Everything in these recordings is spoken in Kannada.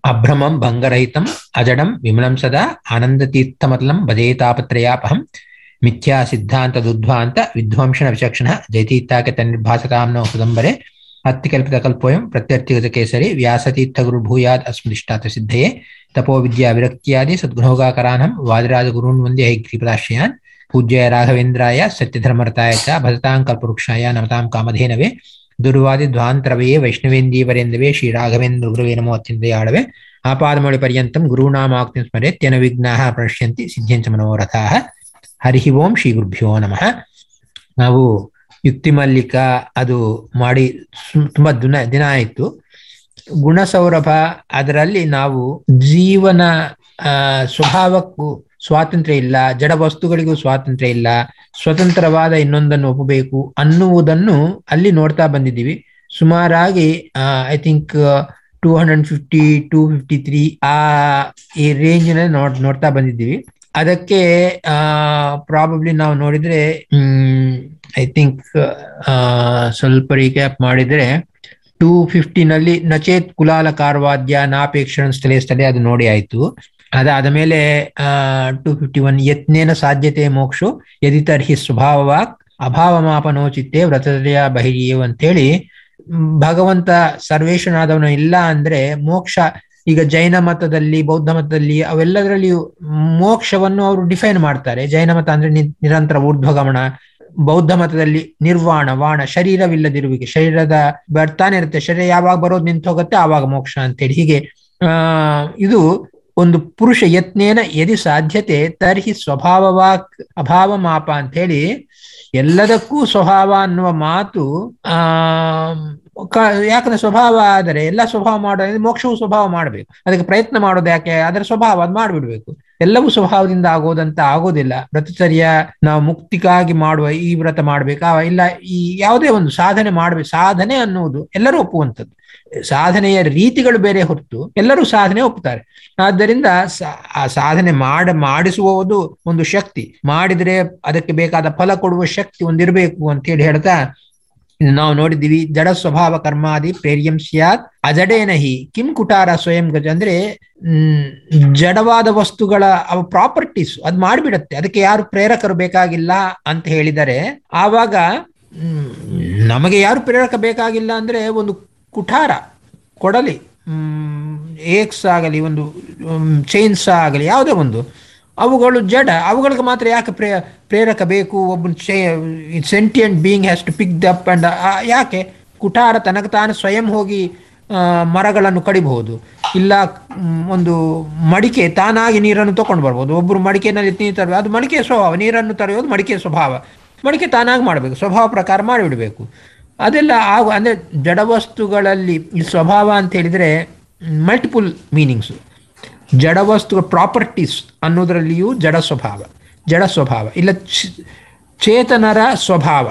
ಅಭ್ರಮಂ ಭಂಗರಹಿತಂ ಅಜಡಂ ವಿಮಲಂ ಸದಾ ಆನಂದತೀರ್ಥಮತಲಂ ಭಜೇತಾಪತ್ರಯಾಪಹಂ ಮಿಥ್ಯಾ ಸಿದ್ಧಾಂತ ದುಧ್ವಾಂತ ವಿಧ್ವಂಸನ ವಿಚಕ್ಷಣ ಜಯತೀರ್ಥಾಕೆ ತನ್ನಿರ್ಭಾಸತಾಂನೋ ಹೃದಂಬರೆ ಅತ್ತಿಕಲ್ಪಿತ ಕಲ್ಪೋಯಂ ಪ್ರತ್ಯರ್ಥಿಗತ ಕೇಸರಿ ವ್ಯಾಸತೀರ್ಥ ಗುರು ಭೂಯಾದ್ ಅಸ್ಮದಿಷ್ಟಾತ ಸಿದ್ಧಯೇ ತಪೋ ವಿದ್ಯಾ ವಿರಕ್ತಿಯಾದಿ ಸದ್ಗುಣೋಗಾಕರಾನಂ ವಾದಿರಾಜ ಗುರುನ್ ವಂದ್ಯ ಹೈಗ್ರೀಪದಾಶ್ರಯಾನ್ ಪೂಜ್ಯಾಯ ರಾಘವೇಂದ್ರಾಯ ಸತ್ಯಧರ್ಮರತಾಯ ಚ ಭಜತಾಂ ಕಲ್ಪವೃಕ್ಷಾಯ ನಮತಾಂ ಕಾಮಧೇನವೇ ದುರ್ವಾದಿ ಧ್ವಾಂತರವೇ ವೈಷ್ಣವೇಂದೀವರೆಂದವೇ ಶ್ರೀ ರಾಘವೇಂದ್ರ ಗುರುವೇ ನಮೋ ಅತ್ಯಂತಯಾಳವೇ ಆಪಾದಮೌಳಿ ಪರ್ಯಂತಂ ಗುರುನಾಮಾಕ್ತಿಂ ಸ್ಮರೇತ್ ತೇನ ವಿಘ್ನಾಃ ಪ್ರಣಶ್ಯಂತಿ ಸಿದ್ಧ್ಯಂಚ ಮನೋರಥಾಃ. ಹರಿ ಓಂ ಶ್ರೀ ಗುರುಭ್ಯೋ ನಮಃ. ನಾವು ಯುಕ್ತಿ ಮಲ್ಲಿಕ ಅದು ಮಾಡಿ ತುಂಬಾ ದಿನ ಆಯಿತು. ಗುಣಸೌರಭ ಅದರಲ್ಲಿ ನಾವು ಜೀವನ ಸ್ವಭಾವಕ್ಕೂ ಸ್ವಾತಂತ್ರ್ಯ ಇಲ್ಲ, ಜಡ ವಸ್ತುಗಳಿಗೂ ಸ್ವಾತಂತ್ರ್ಯ ಇಲ್ಲ, ಸ್ವತಂತ್ರವಾದ ಇನ್ನೊಂದನ್ನು ಒಪ್ಪಬೇಕು ಅನ್ನುವುದನ್ನು ಅಲ್ಲಿ ನೋಡ್ತಾ ಬಂದಿದ್ದೀವಿ. ಸುಮಾರಾಗಿ ಐ ಥಿಂಕ್ 250 253 ಈ ರೇಂಜ್ನಲ್ಲಿ ನೋಡ್ತಾ ಬಂದಿದ್ದೀವಿ. ಅದಕ್ಕೆ ಪ್ರಾಬಬ್ಲಿ ನಾವು ನೋಡಿದ್ರೆ ಐ ಥಿಂಕ್ ಸ್ವಲ್ಪ ರೀಕ್ಯಾಪ್ ಮಾಡಿದ್ರೆ 250ನಲ್ಲಿ ನಚೇತ್ ಕುಲಾಲ ಕಾರ್ವಾದ್ಯ ನಾಪೇಕ್ಷಣ ಸ್ಥಳೇ ಸ್ಥಳೇ ಅದು ನೋಡಿ ಆಯ್ತು. ಅದಾದ ಮೇಲೆ 251 ಯತ್ನೇನ ಸಾಧ್ಯತೆ ಮೋಕ್ಷೋ ಯದಿ ತರ್ಹಿ ಸ್ವಭಾವವಾಕ್ ಅಭಾವಮಾಪನೋಚಿತ್ತೆ ವ್ರತದಯ ಬಹಿರಿಯೇವ್ ಅಂತೇಳಿ ಭಗವಂತ ಸರ್ವೇಶ್ವರನಾದವನು ಇಲ್ಲ ಅಂದ್ರೆ ಮೋಕ್ಷ. ಈಗ ಜೈನ ಮತದಲ್ಲಿ ಬೌದ್ಧ ಮತದಲ್ಲಿ ಅವೆಲ್ಲದರಲ್ಲಿಯೂ ಮೋಕ್ಷವನ್ನು ಅವರು ಡಿಫೈನ್ ಮಾಡ್ತಾರೆ. ಜೈನ ಮತ ಅಂದ್ರೆ ನಿರಂತರ ಊರ್ಧ್ವಗಮನ, ಬೌದ್ಧ ಮತದಲ್ಲಿ ನಿರ್ವಾಣ ವಾಣ ಶರೀರವಿಲ್ಲದಿರುವಿಕೆ, ಶರೀರದ ಬರ್ತಾನೆ ಇರುತ್ತೆ, ಶರೀರ ಯಾವಾಗ ಬರೋದು ನಿಂತು ಹೋಗುತ್ತೆ ಆವಾಗ ಮೋಕ್ಷ ಅಂತೇಳಿ. ಹೀಗೆ ಇದು ಒಂದು ಪುರುಷ ಯತ್ನೇನ ಯದಿ ಸಾಧ್ಯತೆ ತರ್ಹಿ ಸ್ವಭಾವವಾಕ್ ಅಭಾವ ಮಾಪ ಅಂತ ಹೇಳಿ ಎಲ್ಲದಕ್ಕೂ ಸ್ವಭಾವ ಅನ್ನುವ ಮಾತು ಯಾಕಂದ್ರೆ ಸ್ವಭಾವ ಆದರೆ ಎಲ್ಲ ಸ್ವಭಾವ ಮಾಡೋದ್ರೆ ಮೋಕ್ಷವು ಸ್ವಭಾವ ಮಾಡಬೇಕು. ಅದಕ್ಕೆ ಪ್ರಯತ್ನ ಮಾಡೋದು ಯಾಕೆ? ಅದರ ಸ್ವಭಾವ ಅದು ಮಾಡಿಬಿಡ್ಬೇಕು. ಎಲ್ಲವೂ ಸ್ವಭಾವದಿಂದ ಆಗೋದಂತ ಆಗೋದಿಲ್ಲ. ವ್ರತಚರ್ಯ ನಾವು ಮುಕ್ತಿಗಾಗಿ ಮಾಡುವ ಈ ವ್ರತ ಮಾಡ್ಬೇಕಾ ಇಲ್ಲ, ಈ ಯಾವುದೇ ಒಂದು ಸಾಧನೆ ಮಾಡ್ಬೇಕು. ಸಾಧನೆ ಅನ್ನುವುದು ಎಲ್ಲರೂ ಒಪ್ಪುವಂಥದ್ದು. ಸಾಧನೆಯ ರೀತಿಗಳು ಬೇರೆ ಹೊರತು ಎಲ್ಲರೂ ಸಾಧನೆ ಒಪ್ಪುತ್ತಾರೆ. ಆದ್ದರಿಂದ ಆ ಸಾಧನೆ ಮಾಡಿಸುವುದು ಒಂದು ಶಕ್ತಿ, ಮಾಡಿದ್ರೆ ಅದಕ್ಕೆ ಬೇಕಾದ ಫಲ ಕೊಡುವ ಶಕ್ತಿ ಒಂದಿರಬೇಕು ಅಂತ ಹೇಳಿ ಹೇಳ್ತಾ ನಾವು ನೋಡಿದ್ದೀವಿ. ಜಡ ಸ್ವಭಾವ ಕರ್ಮಾದಿ ಪ್ರೇರ್ಯಂ ಸ್ಯಾತ್ ಅಜಡೇನಹಿ ಕಿಂ ಕುಟಾರ ಸ್ವಯಂ ಗಜ ಅಂದ್ರೆ ಜಡವಾದ ವಸ್ತುಗಳ ಅವ ಪ್ರಾಪರ್ಟೀಸ್ ಅದು ಮಾಡಿಬಿಡತ್ತೆ, ಅದಕ್ಕೆ ಯಾರು ಪ್ರೇರಕರು ಬೇಕಾಗಿಲ್ಲ ಅಂತ ಹೇಳಿದರೆ ಆವಾಗ ನಮಗೆ ಯಾರು ಪ್ರೇರಕ ಬೇಕಾಗಿಲ್ಲ ಅಂದ್ರೆ ಒಂದು ಕುಠಾರ ಕೊಡಲಿ, ಏಕ್ಸ್ ಆಗಲಿ, ಒಂದು ಚೈನ್ಸ್ ಆಗಲಿ, ಯಾವುದೇ ಒಂದು ಅವುಗಳು ಜಡ, ಅವುಗಳಿಗೆ ಮಾತ್ರ ಯಾಕೆ ಪ್ರೇರಕ ಬೇಕು? ಒಬ್ಬ sentient being has to pick that up and ಯಾಕೆ? ಕುಠಾರ ತನಕ ತಾನು ಸ್ವಯಂ ಹೋಗಿ ಮರಗಳನ್ನು ಕಡಿಬಹುದು, ಇಲ್ಲ ಒಂದು ಮಡಿಕೆ ತಾನಾಗಿ ನೀರನ್ನು ತಗೊಂಡು ಬರ್ಬೋದು. ಒಬ್ಬರು ಮಡಿಕೆನಲ್ಲಿ ನೀರು ತರಬೇಕು, ಅದು ಮಡಿಕೆ ಸ್ವಭಾವ. ನೀರನ್ನು ತರೆಯೋದು ಮಡಿಕೆ ಸ್ವಭಾವ, ಮಡಿಕೆ ತಾನಾಗಿ ಮಾಡಬೇಕು, ಸ್ವಭಾವ ಪ್ರಕಾರ ಮಾಡಿಬಿಡಬೇಕು. ಅದೆಲ್ಲ ಅಂದರೆ ಜಡವಸ್ತುಗಳಲ್ಲಿ ಈ ಸ್ವಭಾವ ಅಂತ ಹೇಳಿದರೆ ಮಲ್ಟಿಪಲ್ ಮೀನಿಂಗ್ಸು. ಜಡವಸ್ತುಗಳ ಪ್ರಾಪರ್ಟೀಸ್ ಅನ್ನೋದರಲ್ಲಿಯೂ ಜಡ ಸ್ವಭಾವ ಇಲ್ಲ ಚೇತನರ ಸ್ವಭಾವ.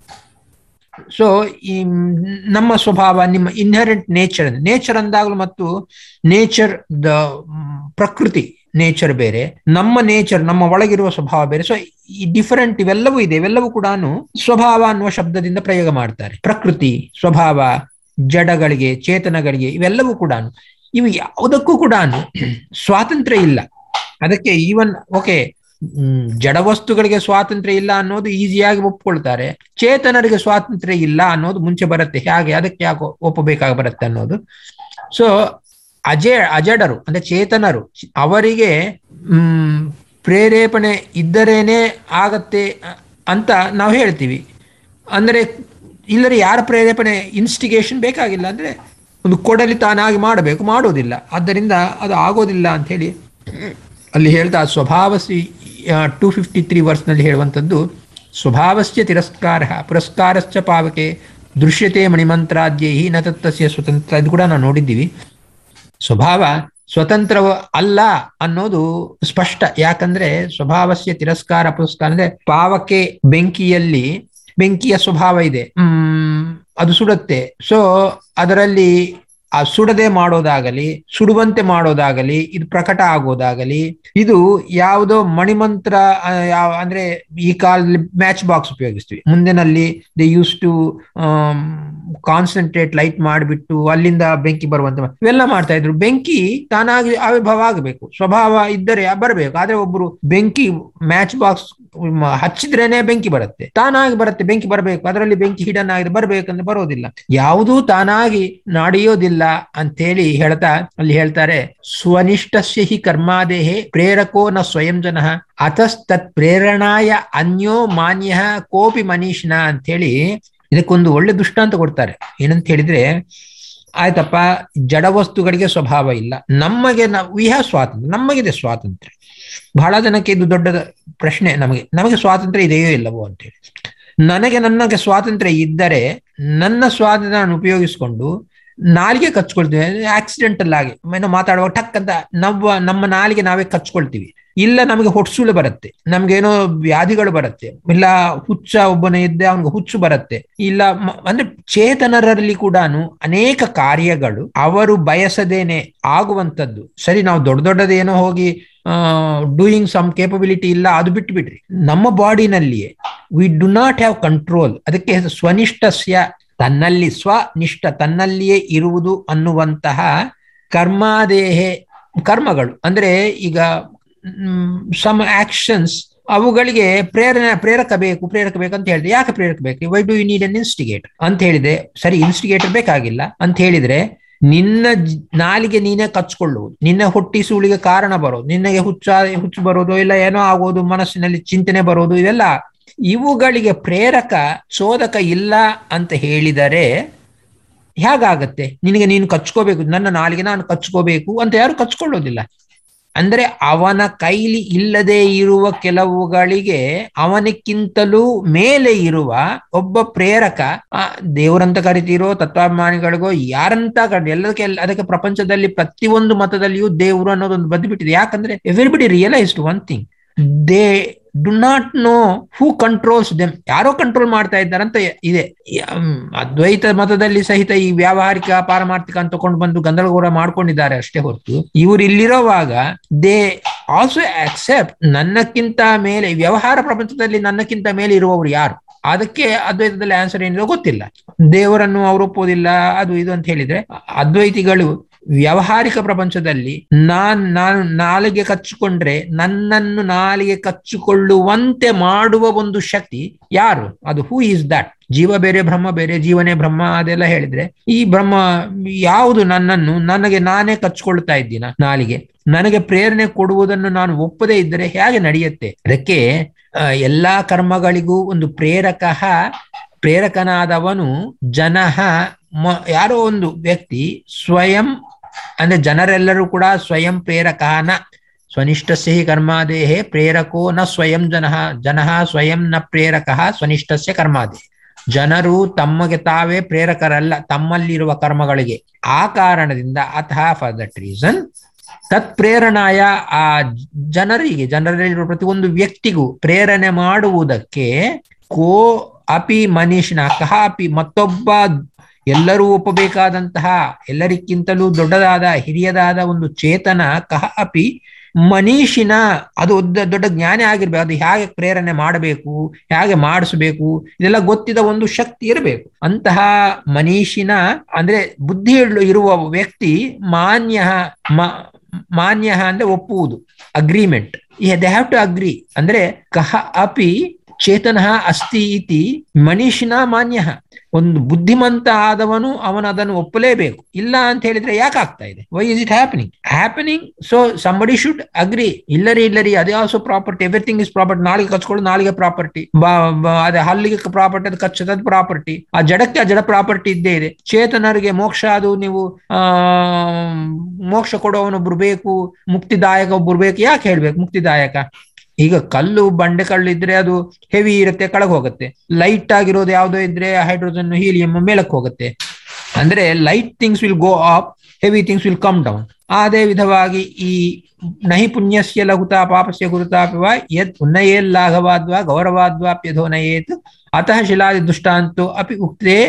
ಸೊ ಈ ನಮ್ಮ ಸ್ವಭಾವ, ನಿಮ್ಮ ಇನ್ಹೆರೆಂಟ್ ನೇಚರ್ ಅಂದಾಗಲೂ ಮತ್ತು ನೇಚರ್ ದ ಪ್ರಕೃತಿ ನೇಚರ್ ಬೇರೆ, ನಮ್ಮ ನೇಚರ್ ನಮ್ಮ ಒಳಗಿರುವ ಸ್ವಭಾವ ಬೇರೆ. ಸೊ ಈ ಡಿಫರೆಂಟ್ ಇವೆಲ್ಲವೂ ಇದೆ. ಇವೆಲ್ಲವೂ ಕೂಡ ಸ್ವಭಾವ ಅನ್ನುವ ಶಬ್ದದಿಂದ ಪ್ರಯೋಗ ಮಾಡ್ತಾರೆ. ಪ್ರಕೃತಿ, ಸ್ವಭಾವ, ಜಡಗಳಿಗೆ, ಚೇತನಗಳಿಗೆ ಇವೆಲ್ಲವೂ ಕೂಡ ಇವು ಯಾವುದಕ್ಕೂ ಕೂಡ ಸ್ವಾತಂತ್ರ್ಯ ಇಲ್ಲ. ಅದಕ್ಕೆ ಈವನ್ ಓಕೆ ಜಡವಸ್ತುಗಳಿಗೆ ಸ್ವಾತಂತ್ರ್ಯ ಇಲ್ಲ ಅನ್ನೋದು ಈಸಿಯಾಗಿ ಒಪ್ಕೊಳ್ತಾರೆ, ಚೇತನರಿಗೆ ಸ್ವಾತಂತ್ರ್ಯ ಇಲ್ಲ ಅನ್ನೋದು ಮುಂಚೆ ಬರುತ್ತೆ. ಹಾಗೆ ಅದಕ್ಕೆ ಯಾಕೆ ಒಪ್ಪಬೇಕಾಗಿ ಬರುತ್ತೆ ಅನ್ನೋದು. ಸೊ ಅಜಡರು ಅಂದ್ರೆ ಚೇತನರು, ಅವರಿಗೆ ಪ್ರೇರೇಪಣೆ ಇದ್ದರೇನೆ ಆಗತ್ತೆ ಅಂತ ನಾವು ಹೇಳ್ತೀವಿ. ಅಂದರೆ ಇಲ್ಲರೆ ಯಾರ ಪ್ರೇರೇಪಣೆ ಇನ್ಸ್ಟಿಗೇಷನ್ ಬೇಕಾಗಿಲ್ಲ. ಅಂದರೆ ಒಂದು ಕೊಡಲಿ ತಾನಾಗಿ ಮಾಡಬೇಕು, ಮಾಡೋದಿಲ್ಲ, ಆದ್ದರಿಂದ ಅದು ಆಗೋದಿಲ್ಲ ಅಂಥೇಳಿ ಅಲ್ಲಿ ಹೇಳ್ತಾ ಸ್ವಭಾವಸಿ 253 ವರ್ಷನಲ್ಲಿ ಹೇಳುವಂಥದ್ದು ಸ್ವಭಾವಸ್ಯ ತಿರಸ್ಕಾರ ಪುರಸ್ಕಾರಶ್ಚ ಪಾವಕೆ ದೃಶ್ಯತೆ ಮಣಿಮಂತ್ರಾದ್ಯೈ ನ ತತ್ತಸ್ಯ ಸ್ವತಂತ್ರ. ಇದು ಕೂಡ ನಾವು ನೋಡಿದ್ದೀವಿ. ಸ್ವಭಾವ ಸ್ವತಂತ್ರ ಅಲ್ಲ ಅನ್ನೋದು ಸ್ಪಷ್ಟ. ಯಾಕಂದ್ರೆ ಸ್ವಭಾವಸ್ಯ ತಿರಸ್ಕಾರ ಪುರಸ್ಕಾರ ಅಂದ್ರೆ ಪಾವಕೆ ಬೆಂಕಿಯ ಸ್ವಭಾವ ಇದೆ, ಅದು ಸುಡುತ್ತೆ. ಸೊ ಅದರಲ್ಲಿ ಆ ಸುಡದೆ ಮಾಡೋದಾಗಲಿ, ಸುಡುವಂತೆ ಮಾಡೋದಾಗಲಿ, ಇದು ಪ್ರಕಟ ಆಗೋದಾಗಲಿ, ಇದು ಯಾವುದೋ ಮಣಿಮಂತ್ರ. ಅಂದ್ರೆ ಈ ಕಾಲದಲ್ಲಿ ಮ್ಯಾಚ್ ಬಾಕ್ಸ್ ಉಪಯೋಗಿಸ್ತೀವಿ. ಮುಂದಿನಲ್ಲಿ they use to concentrate light ಮಾಡಿಬಿಟ್ಟು ಅಲ್ಲಿಂದ ಬೆಂಕಿ ಬರುವಂತ ಇವೆಲ್ಲ ಮಾಡ್ತಾ ಇದ್ರು. ಬೆಂಕಿ ತಾನಾಗಿ ಆವಿರ್ಭಾವ ಆಗಬೇಕು, ಸ್ವಭಾವ ಇದ್ದರೆ ಬರಬೇಕು. ಆದ್ರೆ ಒಬ್ರು ಬೆಂಕಿ ಮ್ಯಾಚ್ ಬಾಕ್ಸ್ ಹಚ್ಚಿದ್ರೇನೆ ಬೆಂಕಿ ಬರುತ್ತೆ, ತಾನಾಗಿ ಬರುತ್ತೆ. ಬೆಂಕಿ ಬರಬೇಕು, ಅದರಲ್ಲಿ ಬೆಂಕಿ ಹಿಡನ್ ಆಗಿದೆ, ಬರ್ಬೇಕಂದ್ರೆ ಬರೋದಿಲ್ಲ. ಯಾವುದೂ ತಾನಾಗಿ ನಡೆಯೋದಿಲ್ಲ ಅಂತೇಳಿ ಅಲ್ಲಿ ಹೇಳ್ತಾರೆ, ಸ್ವನಿಷ್ಠಸ್ಯ ಹಿ ಕರ್ಮಾದೇಹೇ ಪ್ರೇರಕೋ ನ ಸ್ವಯಂ ಜನಃ ಅತಸ್ತತ್ ಪ್ರೇರಣಾಯ ಅನ್ಯೋ ಮಾನ್ಯ ಕೋಪಿ ಮನೀಷಿನ ಅಂತ ಹೇಳಿ ಇದಕ್ಕೊಂದು ಒಳ್ಳೆ ದೃಷ್ಟಾಂತ ಕೊಡ್ತಾರೆ. ಏನಂತ ಹೇಳಿದ್ರೆ, ಆಯ್ತಪ್ಪ, ಜಡ ವಸ್ತುಗಳಿಗೆ ಸ್ವಭಾವ ಇಲ್ಲ, ನಮಗೆ ವಿ ಹ್ಯಾವ್ ಸ್ವಾತಂತ್ರ್ಯ, ನಮಗಿದೆ ಸ್ವಾತಂತ್ರ್ಯ. ಬಹಳ ಜನಕ್ಕೆ ಇದು ದೊಡ್ಡ ಪ್ರಶ್ನೆ, ನಮಗೆ ಸ್ವಾತಂತ್ರ್ಯ ಇದೆಯೋ ಇಲ್ಲವೋ ಅಂತೇಳಿ. ನನಗೆ ಸ್ವಾತಂತ್ರ್ಯ ಇದ್ದರೆ ನನ್ನ ಸ್ವಾತಂತ್ರ್ಯ ನಾನು ಉಪಯೋಗಿಸ್ಕೊಂಡು ನಾಲಿಗೆ ಕಚ್ಕೊಳ್ತೀವಿ. ಆಕ್ಸಿಡೆಂಟಲ್ ಆಗಿ ಮಾತಾಡುವಾಗ ಟಕ್ ಅಂತ ನಮ್ಮ ನಾಲಿಗೆ ನಾವೇ ಕಚ್ಕೊಳ್ತೀವಿ. ಇಲ್ಲ ನಮಗೆ ಹೊಟ್ಸುಳು ಬರುತ್ತೆ, ನಮ್ಗೇನೋ ವ್ಯಾಧಿಗಳು ಬರುತ್ತೆ, ಇಲ್ಲ ಹುಚ್ಚ ಒಬ್ಬನೇ ಇದ್ದೆ ಅವನಿಗೆ ಹುಚ್ಚು ಬರುತ್ತೆ. ಇಲ್ಲ ಅಂದ್ರೆ ಚೇತನರಲ್ಲಿ ಕೂಡ ಅನೇಕ ಕಾರ್ಯಗಳು ಅವರು ಬಯಸದೇನೆ ಆಗುವಂಥದ್ದು. ಸರಿ, ನಾವು ದೊಡ್ಡದೇನೋ ಹೋಗಿ ಡೂಯಿಂಗ್ ಸಮ್ ಕೇಪಬಿಲಿಟಿ ಇಲ್ಲ, ಅದು ಬಿಟ್ಬಿಡ್ರಿ. ನಮ್ಮ ಬಾಡಿನಲ್ಲಿಯೇ we do not have control. ಅದಕ್ಕೆ ಸ್ವನಿಷ್ಠಸ್ಯ, ತನ್ನಲ್ಲಿ ಸ್ವನಿಷ್ಠ, ತನ್ನಲ್ಲಿಯೇ ಇರುವುದು ಅನ್ನುವಂತಹ ಕರ್ಮಾದೇಹೆ, ಕರ್ಮಗಳು ಅಂದ್ರೆ ಈಗ ಸಮ್ ಆಕ್ಷನ್ಸ್, ಅವುಗಳಿಗೆ ಪ್ರೇರಕ ಬೇಕು ಅಂತ ಹೇಳಿದ್ರೆ, ಯಾಕೆ ಪ್ರೇರಕ ಬೇಕು? Why do you need an instigator ಅಂತ ಹೇಳಿದೆ. ಸರಿ, ಇನ್ಸ್ಟಿಗೇಟರ್ ಬೇಕಾಗಿಲ್ಲ ಅಂತ ಹೇಳಿದ್ರೆ ನಿನ್ನ ನಾಲಿಗೆ ನೀನೇ ಕಚ್ಕೊಳ್ಳುವುದು, ನಿನ್ನ ಹುಟ್ಟಿಸುಳಿಗೆ ಕಾರಣ ಬರೋದು, ನಿನಗೆ ಹುಚ್ಚು ಬರೋದು, ಇಲ್ಲ ಏನೋ ಆಗೋದು, ಮನಸ್ಸಿನಲ್ಲಿ ಚಿಂತನೆ ಬರೋದು, ಇವೆಲ್ಲ ಇವುಗಳಿಗೆ ಪ್ರೇರಕ ಚೋದಕ ಇಲ್ಲ ಅಂತ ಹೇಳಿದರೆ ಹೇಗಾಗತ್ತೆ? ನೀನು ಕಚ್ಕೋಬೇಕು, ನನ್ನ ನಾಲಿಗೆ ನಾನು ಕಚ್ಕೋಬೇಕು ಅಂತ ಯಾರು ಕಚ್ಕೊಳ್ಳೋದಿಲ್ಲ. ಅಂದ್ರೆ ಅವನ ಕೈಲಿ ಇಲ್ಲದೆ ಇರುವ ಕೆಲವುಗಳಿಗೆ ಅವನಕ್ಕಿಂತಲೂ ಮೇಲೆ ಇರುವ ಒಬ್ಬ ಪ್ರೇರಕ, ದೇವರಂತ ಕರಿತೀರೋ ತತ್ವಾಭಿಮಾನಿಗಳಿಗೋ ಯಾರಂತ ಅದಕ್ಕೆ ಪ್ರಪಂಚದಲ್ಲಿ ಪ್ರತಿಯೊಂದು ಮತದಲ್ಲಿಯೂ ದೇವರು ಅನ್ನೋದೊಂದು ಬದ್ದುಬಿಟ್ಟಿದೆ. ಯಾಕಂದ್ರೆ everybody realised one thing, they do not know who controls them. ಯಾರೋ ಕಂಟ್ರೋಲ್ ಮಾಡ್ತಾ ಇದ್ದಾರಂತ ಇದೆ. ಅದ್ವೈತ ಮತದಲ್ಲಿ ಸಹಿತ ಈ ವ್ಯಾವಹಾರಿಕ ಪಾರಮಾರ್ಥಿಕ ಅಂತ ತಗೊಂಡು ಬಂದು ಗಂಧರ್ವರ ಮಾಡ್ಕೊಂಡಿದ್ದಾರೆ ಅಷ್ಟೇ ಹೊರತು, ಇವರು ಇಲ್ಲಿರೋವಾಗ ದೇ ಆಲ್ಸೋ ಆಕ್ಸೆಪ್ಟ್ ನನ್ನಕ್ಕಿಂತ ಮೇಲೆ, ವ್ಯವಹಾರ ಪ್ರಪಂಚದಲ್ಲಿ ನನ್ನಕ್ಕಿಂತ ಮೇಲೆ ಇರುವವರು ಯಾರು? ಅದಕ್ಕೆ ಅದ್ವೈತದಲ್ಲಿ ಆನ್ಸರ್ ಏನಿದೆ ಗೊತ್ತಿಲ್ಲ. ದೇವರನ್ನು ಅವರು ಒಪ್ಪೋದಿಲ್ಲ, ಅದು ಇದು ಅಂತ ಹೇಳಿದ್ರೆ, ಅದ್ವೈತಿಗಳು ವ್ಯಾವಹಾರಿಕ ಪ್ರಪಂಚದಲ್ಲಿ ನಾನು ನಾಲಿಗೆ ಕಚ್ಚಿಕೊಂಡ್ರೆ ನನ್ನನ್ನು ನಾಲಿಗೆ ಕಚ್ಚಿಕೊಳ್ಳುವಂತೆ ಮಾಡುವ ಒಂದು ಶಕ್ತಿ ಯಾರು? ಅದು ಹೂ ಈಸ್ ದಟ್? ಜೀವ ಬೇರೆ, ಬ್ರಹ್ಮ ಬೇರೆ, ಜೀವನೇ ಬ್ರಹ್ಮ ಅದೆಲ್ಲ ಹೇಳಿದ್ರೆ, ಈ ಬ್ರಹ್ಮ ಯಾವುದು ನನಗೆ ನಾನೇ ಕಚ್ಕೊಳ್ತಾ ಇದ್ದೀನ ನಾಲಿಗೆ? ನನಗೆ ಪ್ರೇರಣೆ ಕೊಡುವುದನ್ನು ನಾನು ಒಪ್ಪದೇ ಇದ್ದರೆ ಹೇಗೆ ನಡೆಯುತ್ತೆ? ಅದಕ್ಕೆ ಎಲ್ಲಾ ಕರ್ಮಗಳಿಗೂ ಒಂದು ಪ್ರೇರಕನಾದವನು ಜನಃ, ಯಾರೋ ಒಂದು ವ್ಯಕ್ತಿ ಸ್ವಯಂ, ಅಂದ್ರೆ ಜನರೆಲ್ಲರೂ ಕೂಡ ಸ್ವಯಂ ಪ್ರೇರಕನ. ಸ್ವನಿಷ್ಠಸ್ಯ ಹಿ ಕರ್ಮಾದೇಹೇ ಪ್ರೇರಕೋ ನ ಸ್ವಯಂ ಜನಃ ಸ್ವಯಂ ನ ಪ್ರೇರಕಃ ಸ್ವನಿಷ್ಠಸ್ಯ ಕರ್ಮಾದೇಹ. ಜನರು ತಮಗೆ ತಾವೇ ಪ್ರೇರಕರಲ್ಲ ತಮ್ಮಲ್ಲಿರುವ ಕರ್ಮಗಳಿಗೆ. ಆ ಕಾರಣದಿಂದ ಫಾರ್ ದಟ್ ರೀಸನ್ ತತ್ ಪ್ರೇರಣಾಯ, ಆ ಜನರಲ್ಲಿರುವ ಪ್ರತಿಯೊಂದು ವ್ಯಕ್ತಿಗೂ ಪ್ರೇರಣೆ ಮಾಡುವುದಕ್ಕೆ ಕೋ ಅಪಿ ಮನೀಷಿನ ಕಹ ಅಪಿ, ಮತ್ತೊಬ್ಬ ಎಲ್ಲರೂ ಒಪ್ಪಬೇಕಾದಂತಹ, ಎಲ್ಲರಿಗಿಂತಲೂ ದೊಡ್ಡದಾದ ಹಿರಿಯದಾದ ಒಂದು ಚೇತನ, ಕಹ ಅಪಿ ಮನೀಷಿನ, ಅದು ದೊಡ್ಡ ಜ್ಞಾನಿ ಆಗಿರ್ಬೇಕು. ಅದು ಹೇಗೆ ಪ್ರೇರಣೆ ಮಾಡಬೇಕು, ಹೇಗೆ ಮಾಡಿಸ್ಬೇಕು, ಇದೆಲ್ಲ ಗೊತ್ತಿದ ಒಂದು ಶಕ್ತಿ ಇರಬೇಕು. ಅಂತಹ ಮನೀಷಿನ ಅಂದ್ರೆ ಬುದ್ಧಿ ಇರುವ ವ್ಯಕ್ತಿ ಮಾನ್ಯ ಅಂದ್ರೆ ಒಪ್ಪುವುದು, agreement. They have to agree. ಅಂದ್ರೆ ಕಹ ಅಪಿ ಚೇತನ ಅಸ್ತಿ ಇತಿ ಮನೀಷಿನ ಮಾನ್ಯ. ಒಂದು ಬುದ್ಧಿಮಂತ ಆದವನು ಅದನ್ನು ಒಪ್ಪಲೇಬೇಕು. ಇಲ್ಲ ಅಂತ ಹೇಳಿದ್ರೆ ಯಾಕೆ ಆಗ್ತಾ ಇದೆ? Why is it happening? So somebody should agree. ಇಲ್ಲರಿ ಅದೇ also property, everything is property. ನಾಲಿಗೆ ಕಚ್ಕೊಳ್ಳೋದು ನಾಲಿಗೆ ಪ್ರಾಪರ್ಟಿ, ಅದೇ ಹಲ್ಲಿಗೆ ಪ್ರಾಪರ್ಟಿ, ಅದು ಕಚ್ಚದ ಪ್ರಾಪರ್ಟಿ. ಆ ಜಡಕ್ಕೆ ಆ ಜಡ ಪ್ರಾಪರ್ಟಿ ಇದ್ದೇ ಇದೆ. ಚೇತನರಿಗೆ ಮೋಕ್ಷ, ಅದು ನೀವು ಮೋಕ್ಷ ಕೊಡೋವನೊಬ್ರು ಬೇಕು, ಮುಕ್ತಿದಾಯಕ ಒಬ್ರು ಬೇಕು. ಯಾಕೆ ಹೇಳ್ಬೇಕು ಮುಕ್ತಿದಾಯಕ? ಈಗ ಬಂಡೆ ಕಲ್ಲು ಇದ್ರೆ ಅದು ಹೆವಿ ಇರುತ್ತೆ, ಕೆಳಗೆ ಹೋಗುತ್ತೆ. ಲೈಟ್ ಆಗಿರೋದು ಯಾವುದೋ ಇದ್ರೆ ಹೈಡ್ರೋಜನ್ ಹೀಲಿಯಂ ಮೇಲಕ್ಕೆ ಹೋಗುತ್ತೆ. ಅಂದ್ರೆ light things will go up, heavy things will come down. ಅದೇ ವಿಧವಾಗಿ ಈ ನಹಿ ಪುಣ್ಯಸ್ಯ ಲಘುತಾ ಪಾಪಸ್ಯ ಗುರುತಾಪಿವ ಯದ್ ಉನ್ನಯೇಲ್ಲಾಘವಾದ್ವಾ ಗೌರವಾದ್ವಾಪ್ಯಧೋ ನಯೇತ್ ಅತಃ ಶಿಲಾದಿ ದುಷ್ಟಾಂತೋ ಅಪಿ ಉಕ್ತೇ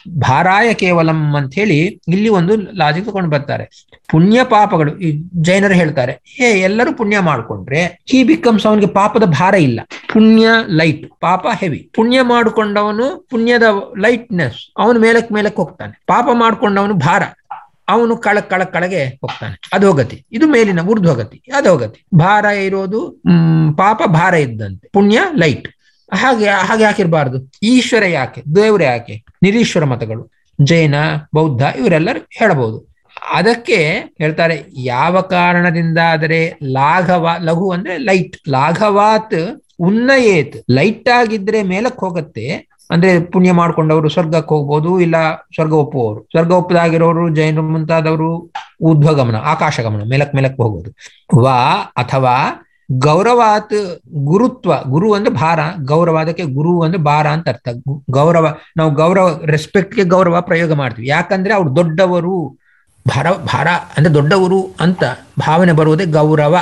ಭಾರಾಯ ಕೇವಲಂ ಅಂತ ಹೇಳಿ ಇಲ್ಲಿ ಒಂದು ಲಾಜಿಕ್ ತಗೊಂಡು ಬರ್ತಾರೆ. ಪುಣ್ಯ ಪಾಪಗಳು, ಈ ಜೈನರು ಹೇಳ್ತಾರೆ, ಎಲ್ಲರೂ ಪುಣ್ಯ ಮಾಡ್ಕೊಂಡ್ರೆ ಹಿ ಬಿಕಮ್ಸ್, ಅವನಿಗೆ ಪಾಪದ ಭಾರ ಇಲ್ಲ. ಪುಣ್ಯ ಲೈಟ್, ಪಾಪ ಹೆವಿ. ಪುಣ್ಯ ಮಾಡಿಕೊಂಡವನು ಪುಣ್ಯದ ಲೈಟ್ನೆಸ್, ಅವನು ಮೇಲಕ್ಕೆ ಹೋಗ್ತಾನೆ. ಪಾಪ ಮಾಡ್ಕೊಂಡವನು ಭಾರ, ಅವನು ಕೆಳಗೆ ಹೋಗ್ತಾನೆ. ಅಧೋಗತಿ. ಇದು ಮೇಲಿನ ಊರ್ಧ್ವಗತಿ, ಅಧೋಗತಿ. ಭಾರ ಇರೋದು ಪಾಪ ಭಾರ ಇದ್ದಂತೆ, ಪುಣ್ಯ ಲೈಟ್. ಹಾಗೆ ಹಾಕಿರ್ಬಾರ್ದು. ಈಶ್ವರ ಯಾಕೆ, ದೇವ್ರ ಯಾಕೆ? ನಿರೀಶ್ವರ ಮತಗಳು, ಜೈನ, ಬೌದ್ಧ ಇವರೆಲ್ಲರೂ ಹೇಳಬಹುದು. ಅದಕ್ಕೆ ಹೇಳ್ತಾರೆ, ಯಾವ ಕಾರಣದಿಂದಾದರೆ ಲಾಘವ, ಲಘು ಅಂದ್ರೆ ಲೈಟ್, ಲಾಘವಾತ್ ಉನ್ನಯೇತ್, ಲೈಟ್ ಆಗಿದ್ರೆ ಮೇಲಕ್ಕೆ ಹೋಗತ್ತೆ. ಅಂದ್ರೆ ಪುಣ್ಯ ಮಾಡ್ಕೊಂಡವರು ಸ್ವರ್ಗಕ್ಕೆ ಹೋಗ್ಬೋದು, ಇಲ್ಲ ಸ್ವರ್ಗ ಒಪ್ಪುವವರು. ಸ್ವರ್ಗ ಒಪ್ಪದಾಗಿರೋರು ಜೈನರು ಮುಂತಾದವರು ಊರ್ಧ್ವಗಮನ, ಆಕಾಶಗಮನ, ಮೇಲಕ್ಕೆ ಹೋಗೋದು. ವಾ ಅಥವಾ ಗೌರವಾತ್ ಗುರುತ್ವ, ಗುರು ಅಂದ್ರೆ ಭಾರ, ಗೌರವ, ಅದಕ್ಕೆ ಗುರು ಅಂದ್ರೆ ಭಾರ ಅಂತ ಅರ್ಥ. ಗೌರವ, ನಾವು ಗೌರವ, ರೆಸ್ಪೆಕ್ಟ್ಗೆ ಗೌರವ ಪ್ರಯೋಗ ಮಾಡ್ತೀವಿ. ಯಾಕಂದ್ರೆ ಅವ್ರು ದೊಡ್ಡವರು, ಭಾರ ಅಂದ್ರೆ ದೊಡ್ಡವರು ಅಂತ ಭಾವನೆ ಬರುವುದೇ ಗೌರವ.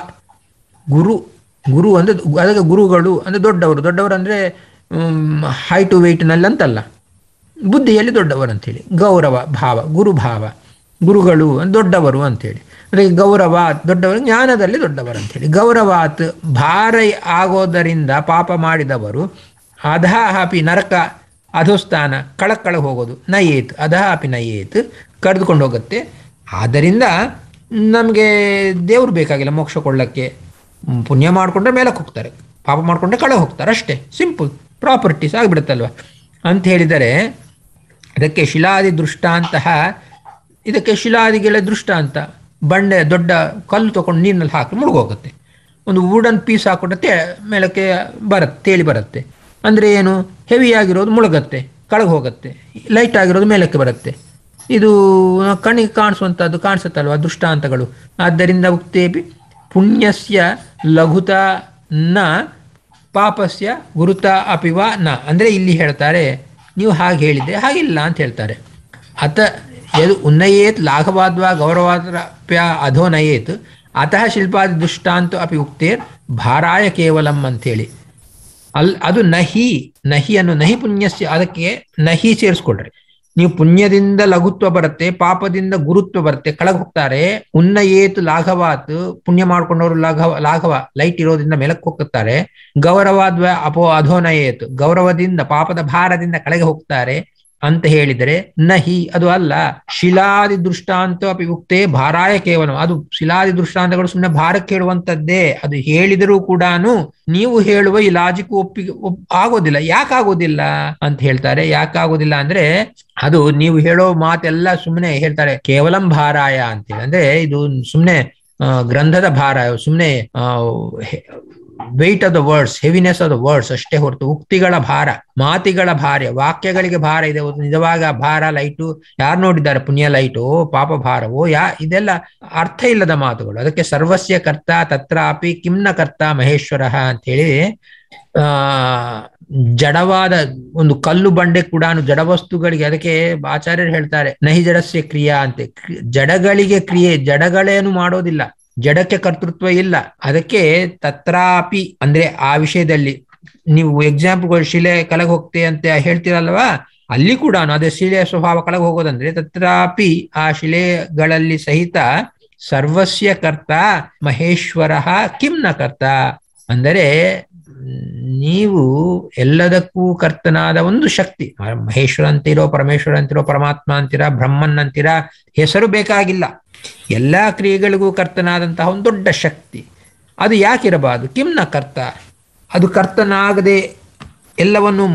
ಗುರು ಅಂದ್ರೆ ಅದಕ್ಕೆ ಗುರುಗಳು ಅಂದ್ರೆ ದೊಡ್ಡವರು ಅಂದ್ರೆ ಹೈಟು ವೆಯ್ಟ್ನಲ್ಲಿ ಅಂತಲ್ಲ, ಬುದ್ಧಿಯಲ್ಲಿ ದೊಡ್ಡವರು ಅಂತೇಳಿ ಗೌರವ ಭಾವ, ಗುರುಭಾವ. ಗುರುಗಳು ದೊಡ್ಡವರು ಅಂತೇಳಿ, ಅಂದರೆ ಗೌರವ ದೊಡ್ಡವರು, ಜ್ಞಾನದಲ್ಲಿ ದೊಡ್ಡವರು ಅಂತೇಳಿ. ಗೌರವಾತ್ ಭಾರ ಆಗೋದರಿಂದ ಪಾಪ ಮಾಡಿದವರು ಅಧಃ ಅಪಿ ನರಕ, ಅಧೋಸ್ಥಾನ, ಕಳ ಹೋಗೋದು. ನಯೇತ್, ಅಧಃ ಅಪಿ ನಯೇತ್, ಕರೆದುಕೊಂಡು ಹೋಗುತ್ತೆ. ಆದ್ದರಿಂದ ನಮಗೆ ದೇವ್ರು ಬೇಕಾಗಿಲ್ಲ ಮೋಕ್ಷ ಕೊಳ್ಳಕ್ಕೆ. ಪುಣ್ಯ ಮಾಡಿಕೊಂಡ್ರೆ ಮೇಲಕ್ಕೆ ಹೋಗ್ತಾರೆ, ಪಾಪ ಮಾಡಿಕೊಂಡ್ರೆ ಕಳ ಹೋಗ್ತಾರೆ, ಅಷ್ಟೇ. ಸಿಂಪಲ್ ಪ್ರಾಪರ್ಟೀಸ್ ಆಗಿಬಿಡುತ್ತಲ್ವ ಅಂತ ಹೇಳಿದರೆ, ಇದಕ್ಕೆ ಶಿಲಾದಿ ದೃಷ್ಟಾಂತಹ, ಇದಕ್ಕೆ ಶಿಲಾದಿಗಳ ದೃಷ್ಟಾಂತ. ಬಂಡೆ ದೊಡ್ಡ ಕಲ್ಲು ತಗೊಂಡು ನೀರಿನಲ್ಲಿ ಹಾಕಿ ಮುಳುಗೋಗುತ್ತೆ. ಒಂದು ವುಡನ್ ಪೀಸ್ ಹಾಕೊಂಡ್ರೆ ಮೇಲಕ್ಕೆ ತೇಲಿ ಬರುತ್ತೆ. ಅಂದರೆ ಏನು, ಹೆವಿ ಆಗಿರೋದು ಮುಳುಗತ್ತೆ, ಕಳಗೆ ಹೋಗುತ್ತೆ. ಲೈಟ್ ಆಗಿರೋದು ಮೇಲಕ್ಕೆ ಬರುತ್ತೆ. ಇದು ಕಣ್ಣಿಗೆ ಕಾಣಿಸುವಂಥದ್ದು, ಕಾಣಿಸುತ್ತಲ್ವ ದೃಷ್ಟಾಂತಗಳು. ಆದ್ದರಿಂದ ಉಕ್ತೇಪಿ ಪುಣ್ಯಸ್ಯ ಲಘುತ ನ ಪಾಪಸ್ಯ ಗುರುತ ಅಪಿವ ನ. ಅಂದರೆ ಇಲ್ಲಿ ಹೇಳ್ತಾರೆ, ನೀವು ಹಾಗೆ ಹೇಳಿದ್ದೆ, ಹಾಗಿಲ್ಲ ಅಂತ ಹೇಳ್ತಾರೆ. ಯದು ಉನ್ನಯೇತ್ ಲಾಘವಾದ್ವಾ ಗೌರವಾದ್ರಪ್ಯ ಅಧೋ ನಯೇತ್ ಅತಃ ಶಿಲ್ಪಾದಿ ದೃಷ್ಟಾಂತ ಅಪಿ ಉಕ್ತೇರ್ ಭಾರಾಯ ಕೇವಲಂ ಅಂಥೇಳಿ. ಅದು ನಹಿಯನ್ನು ನಹಿ ಪುಣ್ಯಸ್ಯ, ಅದಕ್ಕೆ ನಹಿ ಸೇರಿಸ್ಕೊಳ್ರಿ. ನೀವು ಪುಣ್ಯದಿಂದ ಲಘುತ್ವ ಬರುತ್ತೆ, ಪಾಪದಿಂದ ಗುರುತ್ವ ಬರುತ್ತೆ, ಕೆಳಗೆ ಹೋಗ್ತಾರೆ. ಉನ್ನಯೇತ್ ಲಾಘವಾತ್, ಪುಣ್ಯ ಮಾಡ್ಕೊಂಡವರು ಲಾಘವ ಲೈಟ್ ಇರೋದ್ರಿಂದ ಮೇಲಕ್ಕೆ ಹೋಗ್ತಾರೆ. ಗೌರವಾದ್ವ ಅಧೋನಯೇತ್, ಗೌರವದಿಂದ ಪಾಪದ ಭಾರದಿಂದ ಕೆಳಗೆ ಹೋಗ್ತಾರೆ ಅಂತ ಹೇಳಿದರೆ ನಹಿ, ಅದು ಅಲ್ಲ. ಶಿಲಾದಿ ದೃಷ್ಟಾಂತ ಅಪಿ ಉಕ್ತೆ ಭಾರಾಯ ಕೇವಲ, ಅದು ಶಿಲಾದಿ ದೃಷ್ಟಾಂತಗಳು ಸುಮ್ಮನೆ ಭಾರಕ್ಕೆ ಹೇಳುವಂಥದ್ದೇ. ಅದು ಹೇಳಿದರೂ ಕೂಡ ನೀವು ಹೇಳುವ ಈ ಲಾಜಿಕ್ ಆಗೋದಿಲ್ಲ. ಯಾಕಾಗೋದಿಲ್ಲ ಅಂತ ಹೇಳ್ತಾರೆ. ಯಾಕಾಗೋದಿಲ್ಲ ಅಂದ್ರೆ, ಅದು ನೀವು ಹೇಳೋ ಮಾತೆಲ್ಲ ಸುಮ್ಮನೆ ಹೇಳ್ತಾರೆ ಕೇವಲಂ ಭಾರಾಯ ಅಂತೇಳಿ. ಅಂದ್ರೆ ಇದು ಸುಮ್ಮನೆ ಗ್ರಂಥದ ಭಾರ, ಸುಮ್ಮನೆ weight of the words, heaviness of the words ಅಷ್ಟೇ ಹೊರತು ಉಕ್ತಿಗಳ ಭಾರ, ಮಾತಿಗಳ ಭಾರ, ವಾಕ್ಯಗಳಿಗೆ ಭಾರ ಇದೆ. ನಿಜವಾಗ ಭಾರ ಲೈಟು ಯಾರು ನೋಡಿದ್ದಾರೆ? ಪುಣ್ಯ ಲೈಟು, ಪಾಪ ಭಾರವೋ, ಇದೆಲ್ಲ ಅರ್ಥ ಇಲ್ಲದ ಮಾತುಗಳು. ಅದಕ್ಕೆ ಸರ್ವಸ್ಯ ಕರ್ತ ತತ್ರಾಪಿ ಕಿಮ್ನ ಕರ್ತ ಮಹೇಶ್ವರ ಅಂತ ಹೇಳಿ, ಜಡವಾದ ಒಂದು ಕಲ್ಲು ಬಂಡೆ ಕೂಡ ಜಡವಸ್ತುಗಳಿಗೆ, ಅದಕ್ಕೆ ಆಚಾರ್ಯರು ಹೇಳ್ತಾರೆ ನಹಿ ಜಡಸ್ಯ ಕ್ರಿಯಾ ಅಂತೆ. ಜಡಗಳಿಗೆ ಕ್ರಿಯೆ, ಜಡಗಳೇನು ಮಾಡೋದಿಲ್ಲ, ಜಡಕ್ಕೆ ಕರ್ತೃತ್ವ ಇಲ್ಲ. ಅದಕ್ಕೆ ತತ್ರಾಪಿ ಅಂದ್ರೆ ಆ ವಿಷಯದಲ್ಲಿ ನೀವು ಎಕ್ಸಾಂಪಲ್ಗಳು, ಶಿಲೆ ಕಲಗೆ ಹೋಗ್ತೆ ಅಂತ ಹೇಳ್ತೀರಲ್ವಾ, ಅಲ್ಲಿ ಕೂಡ ಅದೇ ಶಿಲೆಯ ಸ್ವಭಾವ ಕಲಗೆ ಹೋಗೋದಂದ್ರೆ ತತ್ರಾಪಿ ಆ ಶಿಲೆಗಳಲ್ಲಿ ಸಹಿತ ಸರ್ವಸ್ಯ ಕರ್ತ ಮಹೇಶ್ವರ ಕಿಂ ನ ಕರ್ತ. ಅಂದರೆ ನೀವು ಎಲ್ಲದಕ್ಕೂ ಕರ್ತನಾದ ಒಂದು ಶಕ್ತಿ, ಮಹೇಶ್ವರ ಅಂತಿರೋ, ಪರಮೇಶ್ವರ ಅಂತಿರೋ, ಪರಮಾತ್ಮ ಅಂತೀರಾ, ಬ್ರಹ್ಮನ್ ಅಂತೀರಾ, ಹೆಸರು ಬೇಕಾಗಿಲ್ಲ. ಎಲ್ಲಾ ಕ್ರಿಯೆಗಳಿಗೂ ಕರ್ತನಾದಂತಹ ಒಂದು ದೊಡ್ಡ ಶಕ್ತಿ, ಅದು ಯಾಕಿರಬಾರದು? ಕಿಮ್ನ ಕರ್ತ, ಅದು ಕರ್ತನಾಗದೆ ಎಲ್ಲವನ್ನು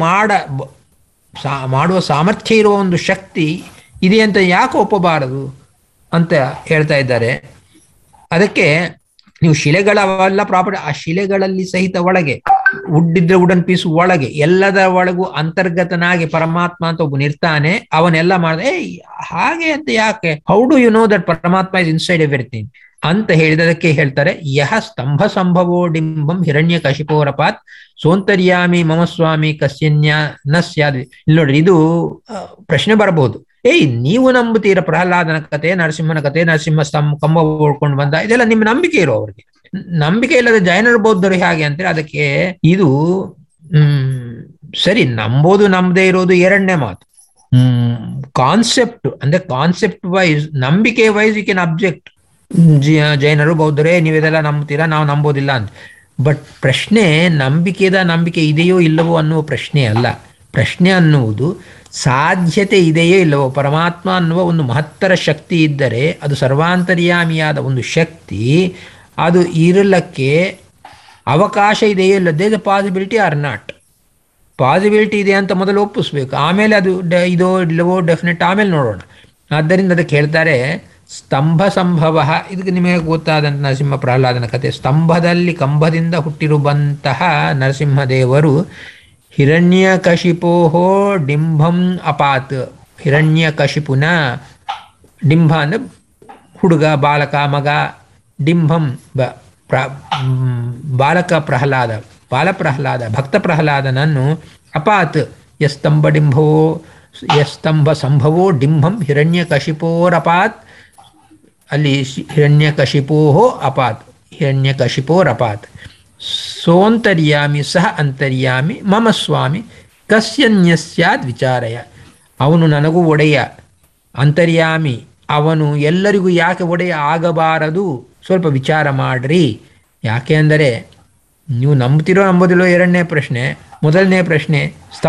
ಮಾಡುವ ಸಾಮರ್ಥ್ಯ ಇರುವ ಒಂದು ಶಕ್ತಿ ಇದೆ ಅಂತ ಯಾಕೆ ಒಪ್ಪಬಾರದು ಅಂತ ಹೇಳ್ತಾ ಇದ್ದಾರೆ. ಅದಕ್ಕೆ ನೀವು ಶಿಲೆಗಳವೆಲ್ಲ ಪ್ರಾಪರ್ಟಿ, ಆ ಶಿಲೆಗಳಲ್ಲಿ ಸಹಿತ ಒಳಗೆ ಉಡ್ಡಿದ್ರೆ ವುಡನ್ ಪೀಸ್ ಒಳಗೆ ಎಲ್ಲದರ ಒಳಗೂ ಅಂತರ್ಗತನಾಗಿ ಪರಮಾತ್ಮ ಅಂತ ಒಬ್ಬನಿರ್ತಾನೆ. ಅವನೆಲ್ಲ ಮಾಡಿದೆ ಹಾಗೆ ಅಂತ ಯಾಕೆ? How do you know that Paramatma is inside everything ಅಂತ ಹೇಳಿದಕ್ಕೆ ಹೇಳ್ತಾರೆ, ಯಹ ಸ್ತಂಭ ಸಂಭವೋ ಡಿಂಬಂ ಹಿರಣ್ಯ ಕಶಿಪೋರಪಾತ್ ಸೋಂತರ್ಯಾಮಿ ಮಮ ಸ್ವಾಮಿ ಕಸ್ಯನ್ಯ ನ ಸ್ಯಾದ್. ಇಲ್ಲಿ ನೋಡ್ರಿ, ಇದು ಪ್ರಶ್ನೆ ಬರಬಹುದು. ನೀವು ನಂಬುತ್ತೀರ ಪ್ರಹ್ಲಾದನ ಕತೆ, ನರಸಿಂಹನ ಕತೆ, ನರಸಿಂಹ ಕಂಬ ಓಡ್ಕೊಂಡು ಬಂದ, ಇದೆಲ್ಲ ನಿಮ್ಮ ನಂಬಿಕೆ ಇರೋ ಅವ್ರಿಗೆ. ನಂಬಿಕೆ ಇಲ್ಲದ ಜೈನರು ಬೌದ್ಧರು ಹೇಗೆ ಅಂತೇಳಿ, ಅದಕ್ಕೆ ಇದು ಸರಿ, ನಂಬೋದು ನಂಬದೇ ಇರೋದು ಎರಡನೇ ಮಾತು. ಕಾನ್ಸೆಪ್ಟ್ ಅಂದ್ರೆ ಕಾನ್ಸೆಪ್ಟ್ ವೈಸ್, ನಂಬಿಕೆ ವೈಸ್ ಯು ಕ್ಯಾನ್ ಅಬ್ಜೆಕ್ಟ್. ಜೈನರು ಬೌದ್ಧರೇ ನೀವಿದೆಲ್ಲ ನಂಬ್ತೀರಾ, ನಾವು ನಂಬೋದಿಲ್ಲ ಅಂತ. ಬಟ್ ಪ್ರಶ್ನೆ ನಂಬಿಕೆ ಇದೆಯೋ ಇಲ್ಲವೋ ಅನ್ನುವ ಪ್ರಶ್ನೆ ಅಲ್ಲ. ಪ್ರಶ್ನೆ ಅನ್ನುವುದು ಸಾಧ್ಯತೆ ಇದೆಯೋ ಇಲ್ಲವೋ. ಪರಮಾತ್ಮ ಅನ್ನುವ ಒಂದು ಮಹತ್ತರ ಶಕ್ತಿ ಇದ್ದರೆ, ಅದು ಸರ್ವಾಂತರ್ಯಾಮಿಯಾದ ಒಂದು ಶಕ್ತಿ, ಅದು ಇರಲಿಕ್ಕೆ ಅವಕಾಶ ಇದೆಯೋ ಇಲ್ಲ. There the possibility or not. Possibility ಇದೆ ಅಂತ ಮೊದಲು ಒಪ್ಪಿಸ್ಬೇಕು, ಆಮೇಲೆ ಅದು ಇದೋ ಇಲ್ಲವೋ ಡೆಫಿನೆಟ್ ಆಮೇಲೆ ನೋಡೋಣ. ಆದ್ದರಿಂದ ಅದಕ್ಕೆ ಹೇಳ್ತಾರೆ ಸ್ತಂಭ ಸಂಭವ. ಇದಕ್ಕೆ ನಿಮಗೆ ಗೊತ್ತಾದಂಥ ನರಸಿಂಹ ಪ್ರಹ್ಲಾದನ ಕಥೆ. ಸ್ತಂಭದಲ್ಲಿ ಕಂಬದಿಂದ ಹುಟ್ಟಿರುವಂತಹ ನರಸಿಂಹದೇವರು ಹಿರಣ್ಯಕಶಿಪೋಹೋ ಡಿಂಭಂ ಅಪಾತ್. ಹಿರಣ್ಯಕಶಿಪುನ ಡಿಂಭ ಅಂದರೆ ಹುಡುಗ, ಬಾಲಕ, ಮಗ. ಡಿಂಭಂ ಬಾಲಕ ಪ್ರಹ್ಲಾದ, ಬಾಲಪ್ರಹ್ಲಾದ, ಭಕ್ತ ಪ್ರಹ್ಲಾದನನ್ನು ಅಪಾತ್ ಯಸ್ತಂಭ ಸಂಭವೋ ಡಿಂಭಂ ಹಿರಣ್ಯಕಶಿಪೋರಪಾತ್. ಅಲ್ಲಿ ಹಿರಣ್ಯಕಶಿಪೋಹೋ ಅಪಾತ್, ಹಿರಣ್ಯಕಶಿಪೋರಪಾತ್. ಸೋಂತರ್ಯಾಮಿ ಸಹ ಅಂತರ್ಯಾಮಿ ಮಮ ಸ್ವಾಮಿ ಕಸ್ಯನ್ಯಸ್ಯಾದ್ ವಿಚಾರಯ. ಅವನು ನನಗೂ ಒಡೆಯ, ಅಂತರ್ಯಾಮಿ ಅವನು, ಎಲ್ಲರಿಗೂ ಯಾಕೆ ಒಡೆಯ ಆಗಬಾರದು ಸ್ವಲ್ಪ ವಿಚಾರ ಮಾಡ್ರಿ. ಯಾಕೆ ಅಂದರೆ ನೀವು ನಂಬ್ತಿರೋ ನಂಬೋದಿಲ್ಲೋ ಎರಡನೇ ಪ್ರಶ್ನೆ. ಮೊದಲನೇ ಪ್ರಶ್ನೆ,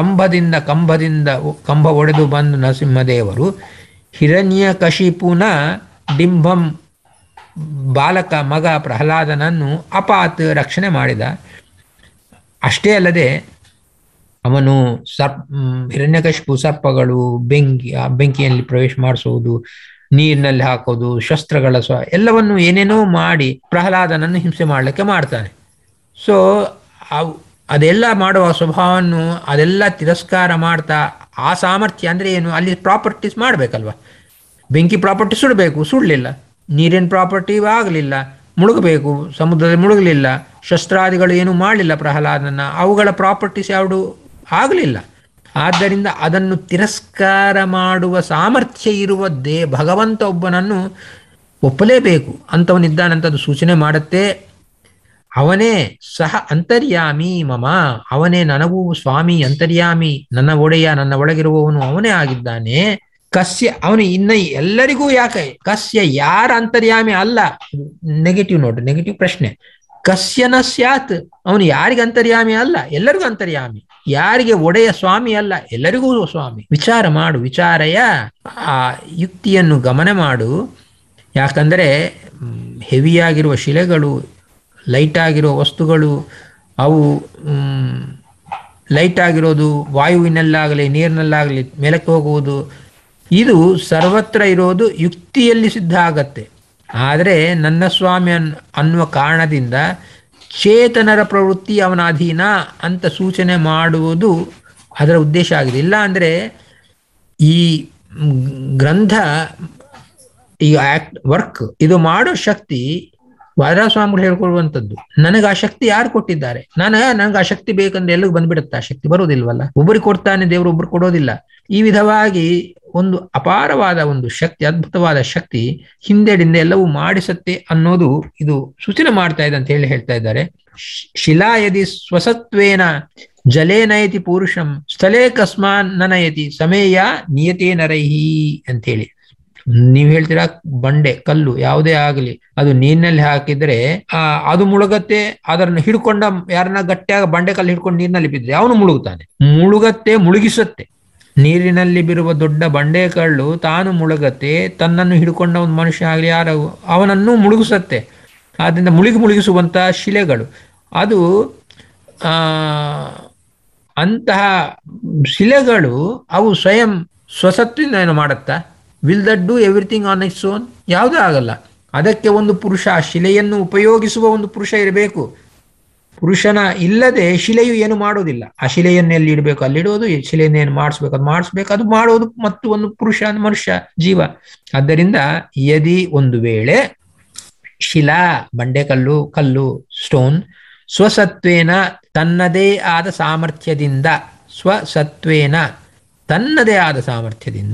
ಕಂಬ ಒಡೆದು ಬಂದು ನರಸಿಂಹದೇವರು ಹಿರಣ್ಯಕಶಿಪುನ ಡಿಂಭಂ ಬಾಲಕ ಮಗ ಪ್ರಹ್ಲಾದನನ್ನು ಅಪಾತ್ ರಕ್ಷಣೆ ಮಾಡಿದ. ಅಷ್ಟೇ ಅಲ್ಲದೆ ಅವನು ಹಿರಣ್ಯಕಶಿಪು ಸರ್ಪಗಳು, ಬೆಂಕಿಯಲ್ಲಿ ಪ್ರವೇಶ ಮಾಡಿಸುವುದು, ನೀರಿನಲ್ಲಿ ಹಾಕೋದು, ಶಸ್ತ್ರಗಳ ಎಲ್ಲವನ್ನು ಏನೇನೋ ಮಾಡಿ ಪ್ರಹ್ಲಾದನನ್ನು ಹಿಂಸೆ ಮಾಡಲಿಕ್ಕೆ ಮಾಡ್ತಾನೆ. ಸೊ ಅದೆಲ್ಲ ಮಾಡುವ ಸ್ವಭಾವವನ್ನು ಅದೆಲ್ಲ ತಿರಸ್ಕಾರ ಮಾಡ್ತಾ, ಆ ಸಾಮರ್ಥ್ಯ ಅಂದರೆ ಏನು, ಅಲ್ಲಿ ಪ್ರಾಪರ್ಟೀಸ್ ಮಾಡಬೇಕಲ್ವ. ಬೆಂಕಿ ಪ್ರಾಪರ್ಟಿ ಸುಡಲಿಲ್ಲ. ನೀರಿನ ಪ್ರಾಪರ್ಟಿ ಆಗಲಿಲ್ಲ, ಮುಳುಗಬೇಕು, ಸಮುದ್ರದಲ್ಲಿ ಮುಳುಗಲಿಲ್ಲ. ಶಸ್ತ್ರಾದಿಗಳು ಏನೂ ಮಾಡಲಿಲ್ಲ ಪ್ರಹ್ಲಾದನ, ಅವುಗಳ ಪ್ರಾಪರ್ಟೀಸ್ ಯಾವುದು ಆಗಲಿಲ್ಲ. ಆದ್ದರಿಂದ ಅದನ್ನು ತಿರಸ್ಕಾರ ಮಾಡುವ ಸಾಮರ್ಥ್ಯ ಇರುವ ಭಗವಂತ ಒಬ್ಬನನ್ನು ಒಪ್ಪಲೇಬೇಕು ಅಂತವನಿದ್ದಾನಂತದ್ದು ಸೂಚನೆ ಮಾಡುತ್ತೆ. ಅವನೇ ಸಹ ಅಂತರ್ಯಾಮಿ ಮಮ, ಅವನೇ ನನಗೂ ಸ್ವಾಮಿ, ಅಂತರ್ಯಾಮಿ, ನನ್ನ ಒಡೆಯ, ನನ್ನ ಒಳಗಿರುವವನು ಅವನೇ ಆಗಿದ್ದಾನೆ. ಕಸ್ಯ, ಅವನು ಇನ್ನ ಎಲ್ಲರಿಗೂ ಯಾಕೆ, ಕಸ್ಯ ಯಾರ ಅಂತರ್ಯಾಮಿ ಅಲ್ಲ. ನೆಗೆಟಿವ್ ನೋಟ್, ನೆಗೆಟಿವ್ ಪ್ರಶ್ನೆ. ಕಸ್ಯನ ಸ್ಯಾತ್, ಅವನು ಯಾರಿಗೆ ಅಂತರ್ಯಾಮಿ ಅಲ್ಲ, ಎಲ್ಲರಿಗೂ ಅಂತರ್ಯಾಮಿ. ಯಾರಿಗೆ ಒಡೆಯ ಸ್ವಾಮಿ ಅಲ್ಲ, ಎಲ್ಲರಿಗೂ ಸ್ವಾಮಿ. ವಿಚಾರ ಮಾಡು, ವಿಚಾರಯ, ಆ ಯುಕ್ತಿಯನ್ನು ಗಮನ ಮಾಡು. ಯಾಕಂದರೆ ಹೆವಿಯಾಗಿರುವ ಶಿಲೆಗಳು, ಲೈಟ್ ಆಗಿರೋ ವಸ್ತುಗಳು, ಅವು ಲೈಟ್ ಆಗಿರೋದು ವಾಯುವಿನಲ್ಲಾಗಲಿ ನೀರಿನಲ್ಲಾಗಲಿ ಮೇಲಕ್ಕೆ ಹೋಗುವುದು, ಇದು ಸರ್ವತ್ರ ಇರೋದು ಯುಕ್ತಿಯಲ್ಲಿ ಸಿದ್ಧ ಆಗತ್ತೆ. ಆದರೆ ನನ್ನ ಸ್ವಾಮಿ ಅನ್ನುವ ಕಾರಣದಿಂದ ಚೇತನರ ಪ್ರವೃತ್ತಿ ಅವನ ಅಧೀನ ಅಂತ ಸೂಚನೆ ಮಾಡುವುದು ಅದರ ಉದ್ದೇಶ ಆಗಿದೆ. ಇಲ್ಲ ಅಂದರೆ ಈ ಗ್ರಂಥ, ಈ ವರ್ಕ್ ಇದು ಮಾಡೋ ಶಕ್ತಿ ವಾದರಾಜಸ್ವಾಮಿಗಳು ಹೇಳ್ಕೊಳ್ಳುವಂಥದ್ದು. ನನಗೆ ಆ ಶಕ್ತಿ ಯಾರು ಕೊಟ್ಟಿದ್ದಾರೆ, ನನಗೆ ಆ ಶಕ್ತಿ ಬೇಕಂದ್ರೆ ಎಲ್ಲಿಗೆ ಬಂದ್ಬಿಡುತ್ತೆ, ಆ ಶಕ್ತಿ ಬರೋದಿಲ್ವಲ್ಲ. ಒಬ್ಬರಿಗೆ ಕೊಡ್ತಾನೆ ದೇವರು, ಒಬ್ಬರು ಕೊಡೋದಿಲ್ಲ. ಈ ವಿಧವಾಗಿ ಒಂದು ಅಪಾರವಾದ ಒಂದು ಶಕ್ತಿ, ಅದ್ಭುತವಾದ ಶಕ್ತಿ ಹಿಂದೆಡಿಂದ ಎಲ್ಲವೂ ಮಾಡಿಸುತ್ತೆ ಅನ್ನೋದು ಇದು ಸೂಚನೆ ಮಾಡ್ತಾ ಇದೆ ಅಂತ ಹೇಳ್ತಾ ಇದ್ದಾರೆ. ಶಿಲಾ ಯದಿ ಸ್ವಸತ್ವೇನ ಜಲೇ ನಯತಿ ಪುರುಷಂ ಸ್ಥಳೇ ಕಸ್ಮಾನ್ ನಯತಿ ಸಮೇಯ ನಿಯತೇ ನರೈಹಿ ಅಂತೇಳಿ. ನೀವು ಹೇಳ್ತೀರಾ ಬಂಡೆ, ಕಲ್ಲು ಯಾವುದೇ ಆಗಲಿ, ಅದು ನೀರಿನಲ್ಲಿ ಹಾಕಿದ್ರೆ ಅದು ಮುಳುಗತ್ತೆ. ಅದನ್ನು ಹಿಡ್ಕೊಂಡ ಯಾರನ್ನ ಗಟ್ಟಿಯಾಗ ಬಂಡೆ ಕಲ್ಲು ಹಿಡ್ಕೊಂಡು ನೀರಿನಲ್ಲಿ ಬಿದ್ದರೆ ಅವನು ಮುಳುಗುತ್ತಾನೆ. ಮುಳುಗತ್ತೆ, ಮುಳುಗಿಸುತ್ತೆ. ನೀರಿನಲ್ಲಿ ಬಿರುವ ದೊಡ್ಡ ಬಂಡೆ ಕಳ್ಳು ತಾನು ಮುಳುಗತ್ತೆ, ತನ್ನನ್ನು ಹಿಡ್ಕೊಂಡ ಒಂದು ಮನುಷ್ಯ ಆಗಲಿ ಯಾರು ಅವನನ್ನು ಮುಳುಗಿಸುತ್ತೆ. ಆದ್ದರಿಂದ ಮುಳುಗಿಸುವಂಥ ಶಿಲೆಗಳು, ಅದು ಅಂತಹ ಶಿಲೆಗಳು ಅವು ಸ್ವಯಂ ಸ್ವಸತ್ವಿಂದ ಏನು ಮಾಡುತ್ತಾ? Will that do everything on its own? ಯಾವುದೂ ಆಗಲ್ಲ. ಅದಕ್ಕೆ ಒಂದು ಪುರುಷ, ಶಿಲೆಯನ್ನು ಉಪಯೋಗಿಸುವ ಒಂದು ಪುರುಷ ಇರಬೇಕು. ಪುರುಷನ ಇಲ್ಲದೆ ಶಿಲೆಯು ಏನು ಮಾಡೋದಿಲ್ಲ. ಆ ಶಿಲೆಯನ್ನು ಎಲ್ಲಿ ಇಡಬೇಕು ಅಲ್ಲಿಡೋದು, ಶಿಲೆಯನ್ನು ಏನು ಮಾಡಿಸ್ಬೇಕು ಅದು ಮಾಡಿಸ್ಬೇಕು, ಅದು ಮಾಡೋದು ಮತ್ತು ಒಂದು ಪುರುಷ, ಮನುಷ್ಯ, ಜೀವ. ಆದ್ದರಿಂದ ಯದಿ ಒಂದು ವೇಳೆ ಶಿಲಾ, ಬಂಡೆಕಲ್ಲು, ಕಲ್ಲು, ಸ್ಟೋನ್, ಸ್ವಸತ್ವೇನ ತನ್ನದೇ ಆದ ಸಾಮರ್ಥ್ಯದಿಂದ, ಸ್ವಸತ್ವೇನ ತನ್ನದೇ ಆದ ಸಾಮರ್ಥ್ಯದಿಂದ,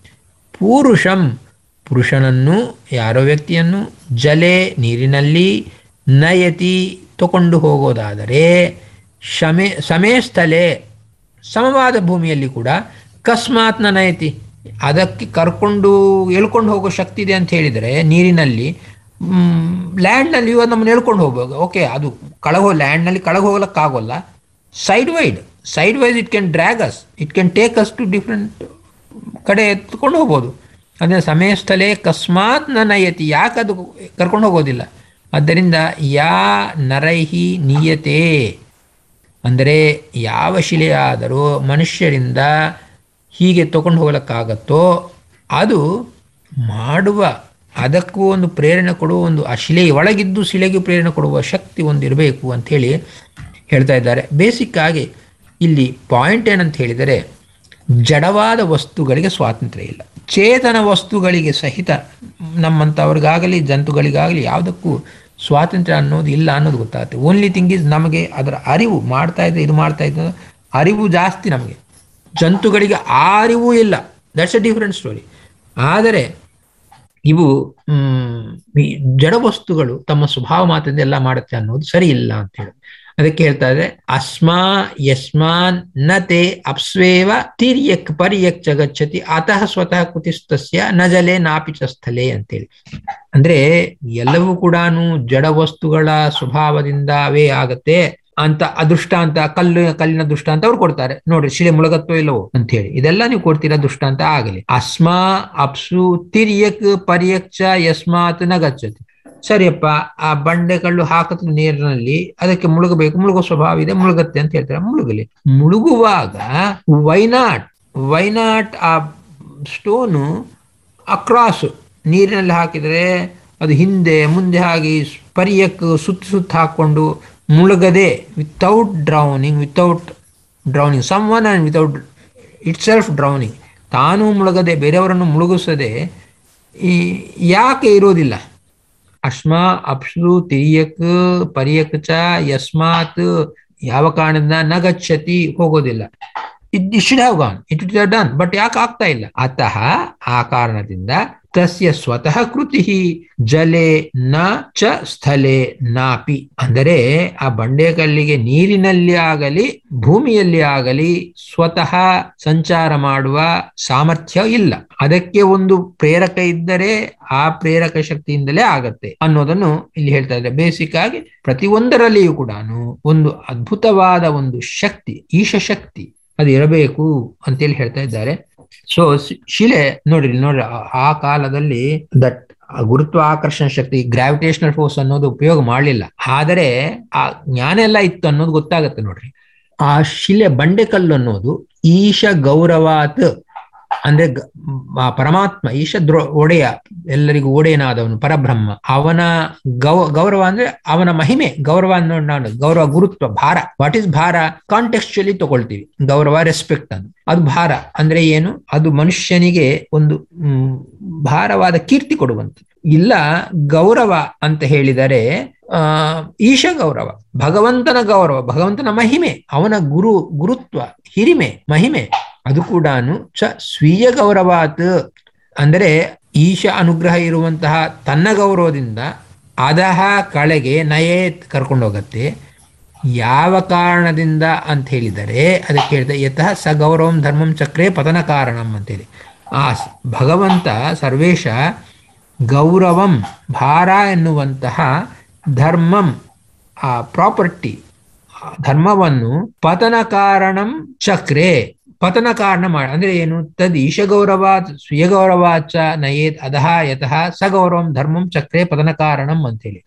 ಪುರುಷನನ್ನು, ಯಾರೋ ವ್ಯಕ್ತಿಯನ್ನು, ಜಲೆ ನೀರಿನಲ್ಲಿ, ನಯತಿ ತಗೊಂಡು ಹೋಗೋದಾದರೆ, ಸಮೇ ಸ್ಥಳೇ ಸಮವಾದ ಭೂಮಿಯಲ್ಲಿ ಕೂಡ, ಕಸ್ಮಾತ್ ನಯತಿ ಅದಕ್ಕೆ ಕರ್ಕೊಂಡು ಎಳ್ಕೊಂಡು ಹೋಗೋ ಶಕ್ತಿ ಇದೆ ಅಂತ ಹೇಳಿದರೆ ನೀರಿನಲ್ಲಿ, ಲ್ಯಾಂಡ್ನಲ್ಲಿ ಇವತ್ತು ನಮ್ಮನ್ನು ಎಳ್ಕೊಂಡು ಹೋಗ್ಬೋದು. ಓಕೆ, ಅದು ಲ್ಯಾಂಡ್ನಲ್ಲಿ ಕೆಳಗೆ ಹೋಗ್ಲಿಕ್ಕಾಗೋಲ್ಲ. Side wise it can drag us, it can take us to different ಕಡೆ ಎತ್ಕೊಂಡು ಹೋಗ್ಬೋದು. ಅಂದರೆ ಸಮಯ ಸ್ಥಳೇ ಕಸ್ಮಾತ್ ನ ನಯತಿ, ಯಾಕೆ ಅದು ಕರ್ಕೊಂಡು ಹೋಗೋದಿಲ್ಲ. ಆದ್ದರಿಂದ ಯಾ ನರೈಹಿ ನೀಯತೆ ಅಂದರೆ ಯಾವ ಶಿಲೆಯಾದರೂ ಮನುಷ್ಯರಿಂದ ಹೀಗೆ ತಗೊಂಡು ಹೋಗ್ಲಿಕ್ಕಾಗತ್ತೋ ಅದು ಮಾಡುವ, ಅದಕ್ಕೂ ಒಂದು ಪ್ರೇರಣೆ ಕೊಡುವ ಒಂದು, ಆ ಶಿಲೆ ಒಳಗಿದ್ದು ಶಿಲೆಗೆ ಪ್ರೇರಣೆ ಕೊಡುವ ಶಕ್ತಿ ಒಂದಿರಬೇಕು ಅಂಥೇಳಿ ಹೇಳ್ತಾ ಇದ್ದಾರೆ. ಬೇಸಿಕ್ ಆಗಿ ಇಲ್ಲಿ ಪಾಯಿಂಟ್ ಏನಂತ ಹೇಳಿದರೆ, ಜಡವಾದ ವಸ್ತುಗಳಿಗೆ ಸ್ವಾತಂತ್ರ್ಯ ಇಲ್ಲ, ಚೇತನ ವಸ್ತುಗಳಿಗೆ ಸಹಿತ ನಮ್ಮಂಥವ್ರಿಗಾಗಲಿ ಜಂತುಗಳಿಗಾಗಲಿ ಯಾವುದಕ್ಕೂ ಸ್ವಾತಂತ್ರ್ಯ ಅನ್ನೋದು ಇಲ್ಲ ಅನ್ನೋದು ಗೊತ್ತಾಗುತ್ತೆ. ಓನ್ಲಿ ಥಿಂಗ್ ಈಸ್ ನಮಗೆ ಅದರ ಅರಿವು, ಮಾಡ್ತಾ ಇದ್ದರೆ ಇದು ಮಾಡ್ತಾ ಇದ್ದರೆ ಅರಿವು ಜಾಸ್ತಿ ನಮಗೆ, ಜಂತುಗಳಿಗೆ ಆ ಅರಿವು ಇಲ್ಲ. That's a different story. ಆದರೆ ಇವು ಜಡ ವಸ್ತುಗಳು ತಮ್ಮ ಸ್ವಭಾವ ಮಾತ್ರದಿಂದ ಎಲ್ಲ ಮಾಡುತ್ತೆ ಅನ್ನೋದು ಸರಿ ಇಲ್ಲ ಅಂತ ಹೇಳಿ ಅದಕ್ಕೆ ಹೇಳ್ತಾ ಇದೆ, ಅಸ್ಮಾ ಯಸ್ಮಾನ್ ನತೆ ಅಪ್ಸ್ವೇವ ತಿರ್ಯಕ್ ಪರ್ಯಕ್ ಚ ಗಚ್ಚತಿ ಅತಃ ಸ್ವತಃ ಕುತಿಸ್ತಸ್ಯ ನ ಜಲೆ ನಾಪಿ ಚ ಸ್ಥಳೇ ಅಂತೇಳಿ. ಅಂದ್ರೆ ಎಲ್ಲವೂ ಕೂಡ ಜಡ ವಸ್ತುಗಳ ಸ್ವಭಾವದಿಂದವೇ ಆಗತ್ತೆ ಅಂತ ಅದೃಷ್ಟಾಂತ, ಕಲ್ಲಿನ ದೃಷ್ಟಾಂತ ಅವ್ರು ಕೊಡ್ತಾರೆ. ನೋಡ್ರಿ, ಶಿಲೆ ಮುಳುಗತ್ತೋ ಇಲ್ಲವೋ ಅಂತ ಹೇಳಿ, ಇದೆಲ್ಲ ನೀವು ಕೊಡ್ತೀರಾ ದೃಷ್ಟಾಂತ ಆಗಲಿ. ಅಸ್ಮಾ ಅಪ್ಸು ತಿರ್ಯಕ್ ಪರ್ಯಕ್ ಚ ಯಸ್ಮಾತ್ ನ ಗಚ್ಚತಿ. ಸರಿಯಪ್ಪ, ಆ ಬಂಡೆ ಕಲ್ಲು ಹಾಕದ ನೀರಿನಲ್ಲಿ ಅದಕ್ಕೆ ಮುಳುಗೋ ಸ್ವಭಾವ ಇದೆ, ಮುಳುಗತ್ತೆ ಅಂತ ಹೇಳ್ತಾರೆ. ಮುಳುಗಲಿ. ಮುಳುಗುವಾಗ ವೈನಾಟ್ ಆ ಸ್ಟೋನು ಅಕ್ರಾಸ್ ನೀರಿನಲ್ಲಿ ಹಾಕಿದರೆ ಅದು ಹಿಂದೆ ಮುಂದೆ ಆಗಿ ಪರ್ಯಕ್ ಸುತ್ತ ಹಾಕೊಂಡು ಮುಳುಗದೆ, without drowning someone and without itself drowning, ತಾನೂ ಮುಳುಗದೆ ಬೇರೆಯವರನ್ನು ಮುಳುಗಿಸದೆ ಯಾಕೆ ಇರೋದಿಲ್ಲ? ಅಸ್ಮಾ ಅಪ್ಸು ತಿರ್ಯಕ್ ಪರ್ಯಕ್ ಚ ಯಸ್ಮಾತ್, ಯಾವ ಕಾರಣದಿಂದ ನ ಗಚ್ಚತಿ, ಹೋಗೋದಿಲ್ಲ. It should have gone, it is done, but ಯಾಕೆ ಆಗ್ತಾ ಇಲ್ಲ? ಅತಃ, ಆ ಕಾರಣದಿಂದ ತಸ್ಯ ಸ್ವತಃ ಕೃತಿ ಜಲೆ ನ ಚ ಸ್ಥಳೇ ನಾಪಿ, ಅಂದರೆ ಆ ಬಂಡೆಕಲ್ಲಿಗೆ ನೀರಿನಲ್ಲಿ ಆಗಲಿ ಭೂಮಿಯಲ್ಲಿ ಆಗಲಿ ಸ್ವತಃ ಸಂಚಾರ ಮಾಡುವ ಸಾಮರ್ಥ್ಯ ಇಲ್ಲ. ಅದಕ್ಕೆ ಒಂದು ಪ್ರೇರಕ ಇದ್ದರೆ ಆ ಪ್ರೇರಕ ಶಕ್ತಿಯಿಂದಲೇ ಆಗತ್ತೆ ಅನ್ನೋದನ್ನು ಇಲ್ಲಿ ಹೇಳ್ತಾ ಇದ್ದಾರೆ. ಬೇಸಿಕ್ ಆಗಿ ಪ್ರತಿಯೊಂದರಲ್ಲಿಯೂ ಕೂಡ ಒಂದು ಅದ್ಭುತವಾದ ಒಂದು ಶಕ್ತಿ, ಈಶ ಶಕ್ತಿ ಅದು ಇರಬೇಕು ಅಂತೇಳಿ ಹೇಳ್ತಾ ಇದ್ದಾರೆ. ಸೊ ಶಿಲೆ ನೋಡ್ರಿ ಆ ಕಾಲದಲ್ಲಿ ದಟ್ ಗುರುತ್ವಾಕರ್ಷಣ ಶಕ್ತಿ, ಗ್ರಾವಿಟೇಷನಲ್ ಫೋರ್ಸ್ ಅನ್ನೋದು ಉಪಯೋಗ ಮಾಡಲಿಲ್ಲ. ಆದರೆ ಆ ಜ್ಞಾನ ಎಲ್ಲ ಇತ್ತು ಅನ್ನೋದು ಗೊತ್ತಾಗತ್ತೆ ನೋಡ್ರಿ. ಆ ಶಿಲೆ ಬಂಡೆಕಲ್ಲು ಅನ್ನೋದು ಈಶ ಗೌರವಾತ್, ಅಂದ್ರೆ ಪರಮಾತ್ಮ ಈಶ ಒಡೆಯ, ಎಲ್ಲರಿಗೂ ಒಡೆಯನಾದವನು ಪರಬ್ರಹ್ಮ, ಅವನ ಗೌರವ ಅಂದ್ರೆ ಅವನ ಮಹಿಮೆ. ಗೌರವ ನಾನು ಗೌರವ, ಗುರುತ್ವ, ಭಾರ. ವಾಟ್ ಈಸ್ ಭಾರ? ಕಾಂಟೆಕ್ಸ್ಚುಲಿ ತಗೊಳ್ತೀವಿ. ಗೌರವ, ರೆಸ್ಪೆಕ್ಟ್ ಅದು ಭಾರ ಅಂದ್ರೆ ಏನು? ಅದು ಮನುಷ್ಯನಿಗೆ ಒಂದು ಭಾರವಾದ ಕೀರ್ತಿ ಕೊಡುವಂಥದ್ದು. ಇಲ್ಲ ಗೌರವ ಅಂತ ಹೇಳಿದರೆ ಈಶ ಗೌರವ, ಭಗವಂತನ ಗೌರವ, ಭಗವಂತನ ಮಹಿಮೆ, ಅವನ ಗುರುತ್ವ, ಹಿರಿಮೆ, ಮಹಿಮೆ, ಅದು ಕೂಡ ಸ್ವೀಯ ಗೌರವಾತ್, ಅಂದರೆ ಈಶ ಅನುಗ್ರಹ ಇರುವಂತಹ ತನ್ನ ಗೌರವದಿಂದ ಅದಹ ಕಳೆಗೆ ನಯೇತ್ ಕರ್ಕೊಂಡೋಗತ್ತೆ. ಯಾವ ಕಾರಣದಿಂದ ಅಂತ ಹೇಳಿದರೆ ಅದಕ್ಕೆ ಹೇಳಿದೆ, ಯತಃ ಸ ಗೌರವಂ ಧರ್ಮಂ ಚಕ್ರೇ ಪತನ ಕಾರಣಂ ಅಂತೇಳಿ. ಆ ಭಗವಂತ ಸರ್ವೇಶ ಗೌರವಂ, ಭಾರ ಎನ್ನುವಂತಹ ಧರ್ಮಂ, ಆ ಪ್ರಾಪರ್ಟಿ, ಧರ್ಮವನ್ನು ಪತನ ಕಾರಣಂ ಚಕ್ರೆ, ಪತನ ಕಾರಣ ಅಂದ್ರೆ ಏನು? ತದ್ ಈಶ ಗೌರವಾತ್ ಸ್ವೀಯ ಗೌರವಾಚ ನಯೇತ್ ಅದಹ ಯತಃ ಸ ಗೌರವಂ ಧರ್ಮಂ ಚಕ್ರೆ ಪತನ ಕಾರಣಂ ಅಂತೇಳಿ.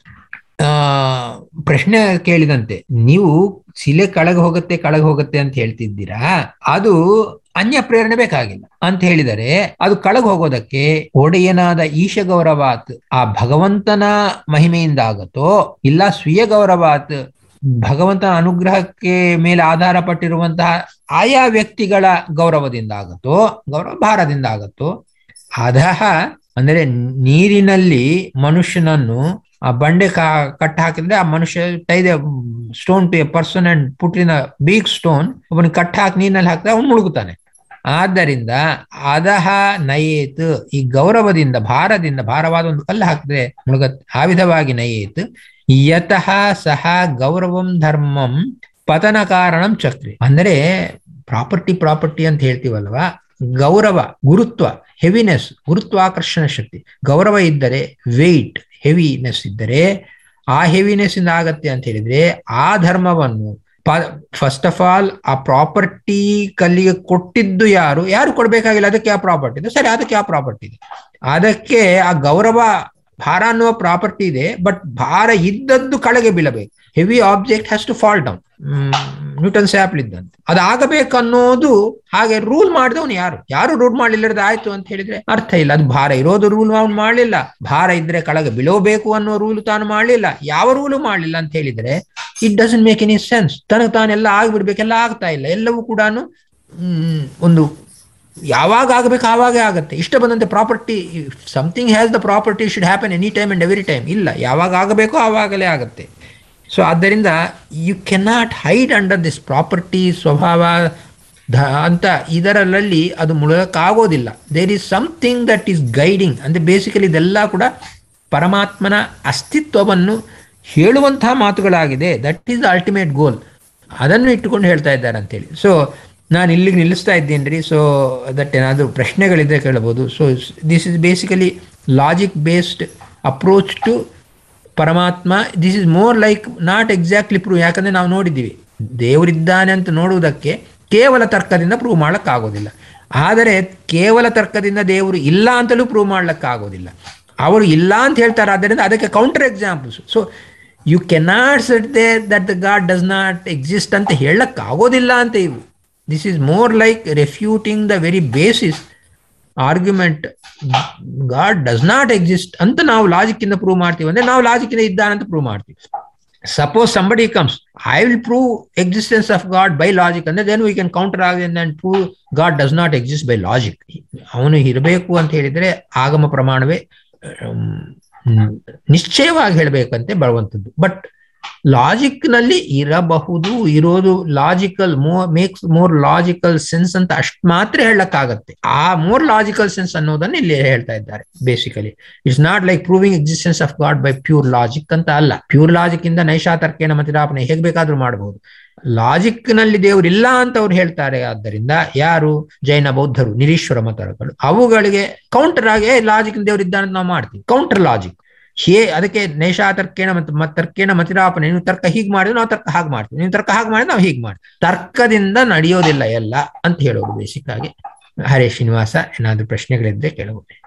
ಪ್ರಶ್ನೆ ಕೇಳಿದಂತೆ, ನೀವು ಶಿಲೆ ಕೆಳಗೆ ಹೋಗುತ್ತೆ ಅಂತ ಹೇಳ್ತಿದ್ದೀರಾ, ಅದು ಅನ್ಯ ಪ್ರೇರಣೆ ಬೇಕಾಗಿಲ್ಲ ಅಂತ ಹೇಳಿದರೆ ಅದು ಕೆಳಗೆ ಹೋಗೋದಕ್ಕೆ ಒಡೆಯನಾದ ಈಶ ಗೌರವಾತ್, ಆ ಭಗವಂತನ ಮಹಿಮೆಯಿಂದ ಆಗತ್ತೋ, ಇಲ್ಲ ಸ್ವೀಯ ಗೌರವಾತ್, ಭಗವಂತನ ಅನುಗ್ರಹಕ್ಕೆ ಮೇಲೆ ಆಧಾರ ಪಟ್ಟಿರುವಂತಹ ಆಯಾ ವ್ಯಕ್ತಿಗಳ ಗೌರವದಿಂದ ಆಗತ್ತೋ, ಗೌರವ ಭಾರದಿಂದ ಆಗತ್ತೋ. ಅಧಹ ಅಂದರೆ ನೀರಿನಲ್ಲಿ ಮನುಷ್ಯನನ್ನು ಆ ಬಂಡೆ ಕಟ್ಟ ಹಾಕಿದ್ರೆ ಆ ಮನುಷ್ಯ tie the stone to a person and put in a big stone, ಅವನಿಗೆ ಕಟ್ಟ ಹಾಕಿ ನೀರಿನಲ್ಲಿ ಹಾಕಿದ್ರೆ ಅವನು ಮುಳುಗುತ್ತಾನೆ. ಆದ್ದರಿಂದ ಅದಹ ನಯೇತ್, ಈ ಗೌರವದಿಂದ, ಭಾರದಿಂದ, ಭಾರವಾದ ಒಂದು ಕಲ್ಲು ಹಾಕಿದ್ರೆ ಮುಳುಗತ್ತೆ, ಆ ವಿಧವಾಗಿ ನಯೇತ್. ಯತಃ ಸಹ ಗೌರವಂ ಧರ್ಮಂ ಪತನ ಕಾರಣಂ ಚಕ್ರಿ, ಅಂದರೆ ಪ್ರಾಪರ್ಟಿ ಅಂತ ಹೇಳ್ತೀವಲ್ವಾ, ಗೌರವ, ಗುರುತ್ವ, ಹೆವಿನೆಸ್, ಗುರುತ್ವಾಕರ್ಷಣ ಶಕ್ತಿ. ಗೌರವ ಇದ್ದರೆ ವೆಯ್ಟ್, ಹೆವಿನೆಸ್ ಇದ್ದರೆ ಆ ಹೆವಿನೆಸ್ ಇಂದ ಆಗತ್ತೆ ಅಂತ ಹೇಳಿದ್ರೆ ಆ ಧರ್ಮವನ್ನು ಫಸ್ಟ್ ಆಫ್ ಆಲ್ ಆ ಪ್ರಾಪರ್ಟಿ ಕಲ್ಲಿಗೆ ಕೊಟ್ಟಿದ್ದು ಯಾರು, ಯಾರು ಕೊಡ್ಬೇಕಾಗಿಲ್ಲ, ಅದಕ್ಕೆ ಆ ಪ್ರಾಪರ್ಟಿ ಇದೆ. ಸರಿ, ಅದಕ್ಕೆ ಆ ಪ್ರಾಪರ್ಟಿ ಇದೆ, ಅದಕ್ಕೆ ಆ ಗೌರವ ಭಾರ ಅನ್ನುವ ಪ್ರಾಪರ್ಟಿ ಇದೆ. ಬಟ್ ಭಾರ ಇದ್ದದ್ದು ಕೆಳಗೆ ಬೀಳಬೇಕು. Heavy object has to fall down. Newton's apple ಇದ್ದಂತೆ ಅದಾಗಬೇಕು ಅನ್ನೋದು. ಹಾಗೆ ರೂಲ್ ಮಾಡಿದವನು ಯಾರು ರೂಲ್ ಮಾಡಲಿಲ್ಲದ ಆಯ್ತು ಅಂತ ಹೇಳಿದ್ರೆ ಅರ್ಥ ಇಲ್ಲ. ಅದು ಭಾರ ಇರೋದು ರೂಲ್ ಅವನು ಮಾಡಲಿಲ್ಲ, ಭಾರ ಇದ್ರೆ ಕೆಳಗೆ ಬೀಳೋಬೇಕು ಅನ್ನೋ ರೂಲ್ ತಾನು ಮಾಡಲಿಲ್ಲ, ಯಾವ ರೂಲು ಮಾಡಲಿಲ್ಲ ಅಂತ ಹೇಳಿದ್ರೆ it doesn't make any sense. ತನಗೆ ತಾನೆಲ್ಲ ಆಗ್ಬಿಡ್ಬೇಕೆಲ್ಲ ಆಗ್ತಾ ಇಲ್ಲ. ಎಲ್ಲವೂ ಕೂಡ ಒಂದು ಯಾವಾಗ ಆಗಬೇಕು ಆವಾಗೇ ಆಗುತ್ತೆ. ಇಷ್ಟ ಬಂದಂತೆ property, something has the property should happen any time and every time. ಇಲ್ಲ, ಯಾವಾಗ ಆಗಬೇಕೋ ಆವಾಗಲೇ ಆಗುತ್ತೆ. ಸೊ ಆದ್ದರಿಂದ you cannot hide under this property ಸ್ವಭಾವ ಅಂತ ಇದರಲ್ಲಿ ಅದು ಮುಳುಗಕ್ಕಾಗೋದಿಲ್ಲ. There is something that is guiding. ಅಂದರೆ ಬೇಸಿಕಲಿ ಇದೆಲ್ಲ ಕೂಡ ಪರಮಾತ್ಮನ ಅಸ್ತಿತ್ವವನ್ನು ಹೇಳುವಂತಹ ಮಾತುಗಳಾಗಿದೆ. That is the ultimate goal. ಅದನ್ನು ಇಟ್ಟುಕೊಂಡು ಹೇಳ್ತಾ ಇದ್ದಾರೆ ಅಂತೇಳಿ. ಸೊ ನಾನು ಇಲ್ಲಿಗೆ ನಿಲ್ಲಿಸ್ತಾ ಇದ್ದೀನಿ ರೀ. ಸೊ ದಟ್ ಏನಾದರೂ ಪ್ರಶ್ನೆಗಳಿದ್ರೆ ಕೇಳಬಹುದು. So this is basically logic based approach to Paramatma. This is more like not exactly prove. ಯಾಕಂದರೆ ನಾವು ನೋಡಿದ್ದೀವಿ, ದೇವರಿದ್ದಾನೆ ಅಂತ ನೋಡುವುದಕ್ಕೆ ಕೇವಲ ತರ್ಕದಿಂದ ಪ್ರೂವ್ ಮಾಡೋಕ್ಕಾಗೋದಿಲ್ಲ. ಆದರೆ ಕೇವಲ ತರ್ಕದಿಂದ ದೇವರು ಇಲ್ಲ ಅಂತಲೂ ಪ್ರೂವ್ ಮಾಡ್ಲಿಕ್ಕಾಗೋದಿಲ್ಲ. ಅವರು ಇಲ್ಲ ಅಂತ ಹೇಳ್ತಾರೆ, ಆದ್ದರಿಂದ ಅದಕ್ಕೆ counter examples. So you cannot set there that the God does not exist ಅಂತ ಹೇಳಕ್ಕಾಗೋದಿಲ್ಲ ಅಂತ ಇವು. This is more like refuting the very basis argument. God does not exist ಅಂತ ನಾವು ಲಾಜಿಕ್ ಇಂದ ಪ್ರೂವ್ ಮಾಡ್ತೀವಿ ಅಂದ್ರೆ ನಾವು ಲಾಜಿಕ್ ಇಂದ ಇದ್ದಾನಂತ ಪ್ರೂವ್ ಮಾಡ್ತೀವಿ. Suppose somebody comes, I will prove existence of God by logic, and then we can counter argument and prove God does not exist by logic. ಅವನು ಇರಬೇಕು ಅಂತ ಹೇಳಿದ್ರೆ ಆಗಮ ಪ್ರಮಾಣವೇ ನಿಶ್ಚಯವಾಗಿ ಹೇಳಬೇಕಂತೆ ಬರುವಂಥದ್ದು. ಬಟ್ ಲಾಜಿಕ್ ನಲ್ಲಿ ಇರಬಹುದು, ಇರೋದು logical makes more logical sense ಅಂತ ಅಷ್ಟು ಮಾತ್ರ ಹೇಳಕ್ಕಾಗತ್ತೆ. ಆ ಮೋರ್ ಲಾಜಿಕಲ್ ಸೆನ್ಸ್ ಅನ್ನೋದನ್ನ ಇಲ್ಲಿ ಹೇಳ್ತಾ ಇದ್ದಾರೆ. Basically it's not like proving existence of God by pure logic ಅಂತ ಅಲ್ಲ. ಪ್ಯೂರ್ ಲಾಜಿಕ್ ಇಂದ ನೈಷಾತರ್ಕೇನ ಮತಿರಾಪನೆ ಹೇಗೆ ಬೇಕಾದ್ರೂ ಮಾಡಬಹುದು. ಲಾಜಿಕ್ ನಲ್ಲಿ ದೇವರು ಇಲ್ಲ ಅಂತ ಅವ್ರು ಹೇಳ್ತಾರೆ. ಆದ್ದರಿಂದ ಯಾರು ಜೈನ ಬೌದ್ಧರು ನಿರೀಶ್ವರ ಮತಗಳು ಅವುಗಳಿಗೆ ಕೌಂಟರ್ ಆಗಿ ಲಾಜಿಕ್ ದೇವರು ಇದ್ದಾನೆ ಅಂತ ನಾವು ಮಾಡ್ತೀವಿ. ಕೌಂಟರ್ ಲಾಜಿಕ್ ಅದಕ್ಕೆ ನೈಷಾತರ್ಕೇಣ ತರ್ಕೇಣ ಮತಿರಾಪನೆ. ನೀವು ತರ್ಕ ಹೀಗೆ ಮಾಡಿದ್ರೆ ನಾವು ತರ್ಕ ಹಾಗೆ ಮಾಡ್ತೀವಿ, ನೀವು ತರ್ಕ ಹಾಗೆ ಮಾಡಿದ್ರೆ ನಾವು ಹೀಗೆ ಮಾಡ್ತೀವಿ. ತರ್ಕದಿಂದ ನಡೆಯೋದಿಲ್ಲ ಎಲ್ಲ ಅಂತ ಹೇಳೋದು ಬೇಸಿಕ್ ಆಗಿ. ಹರೇ ಶ್ರೀನಿವಾಸ, ಏನಾದ್ರು ಪ್ರಶ್ನೆಗಳಿದ್ರೆ ಕೇಳಬಹುದು.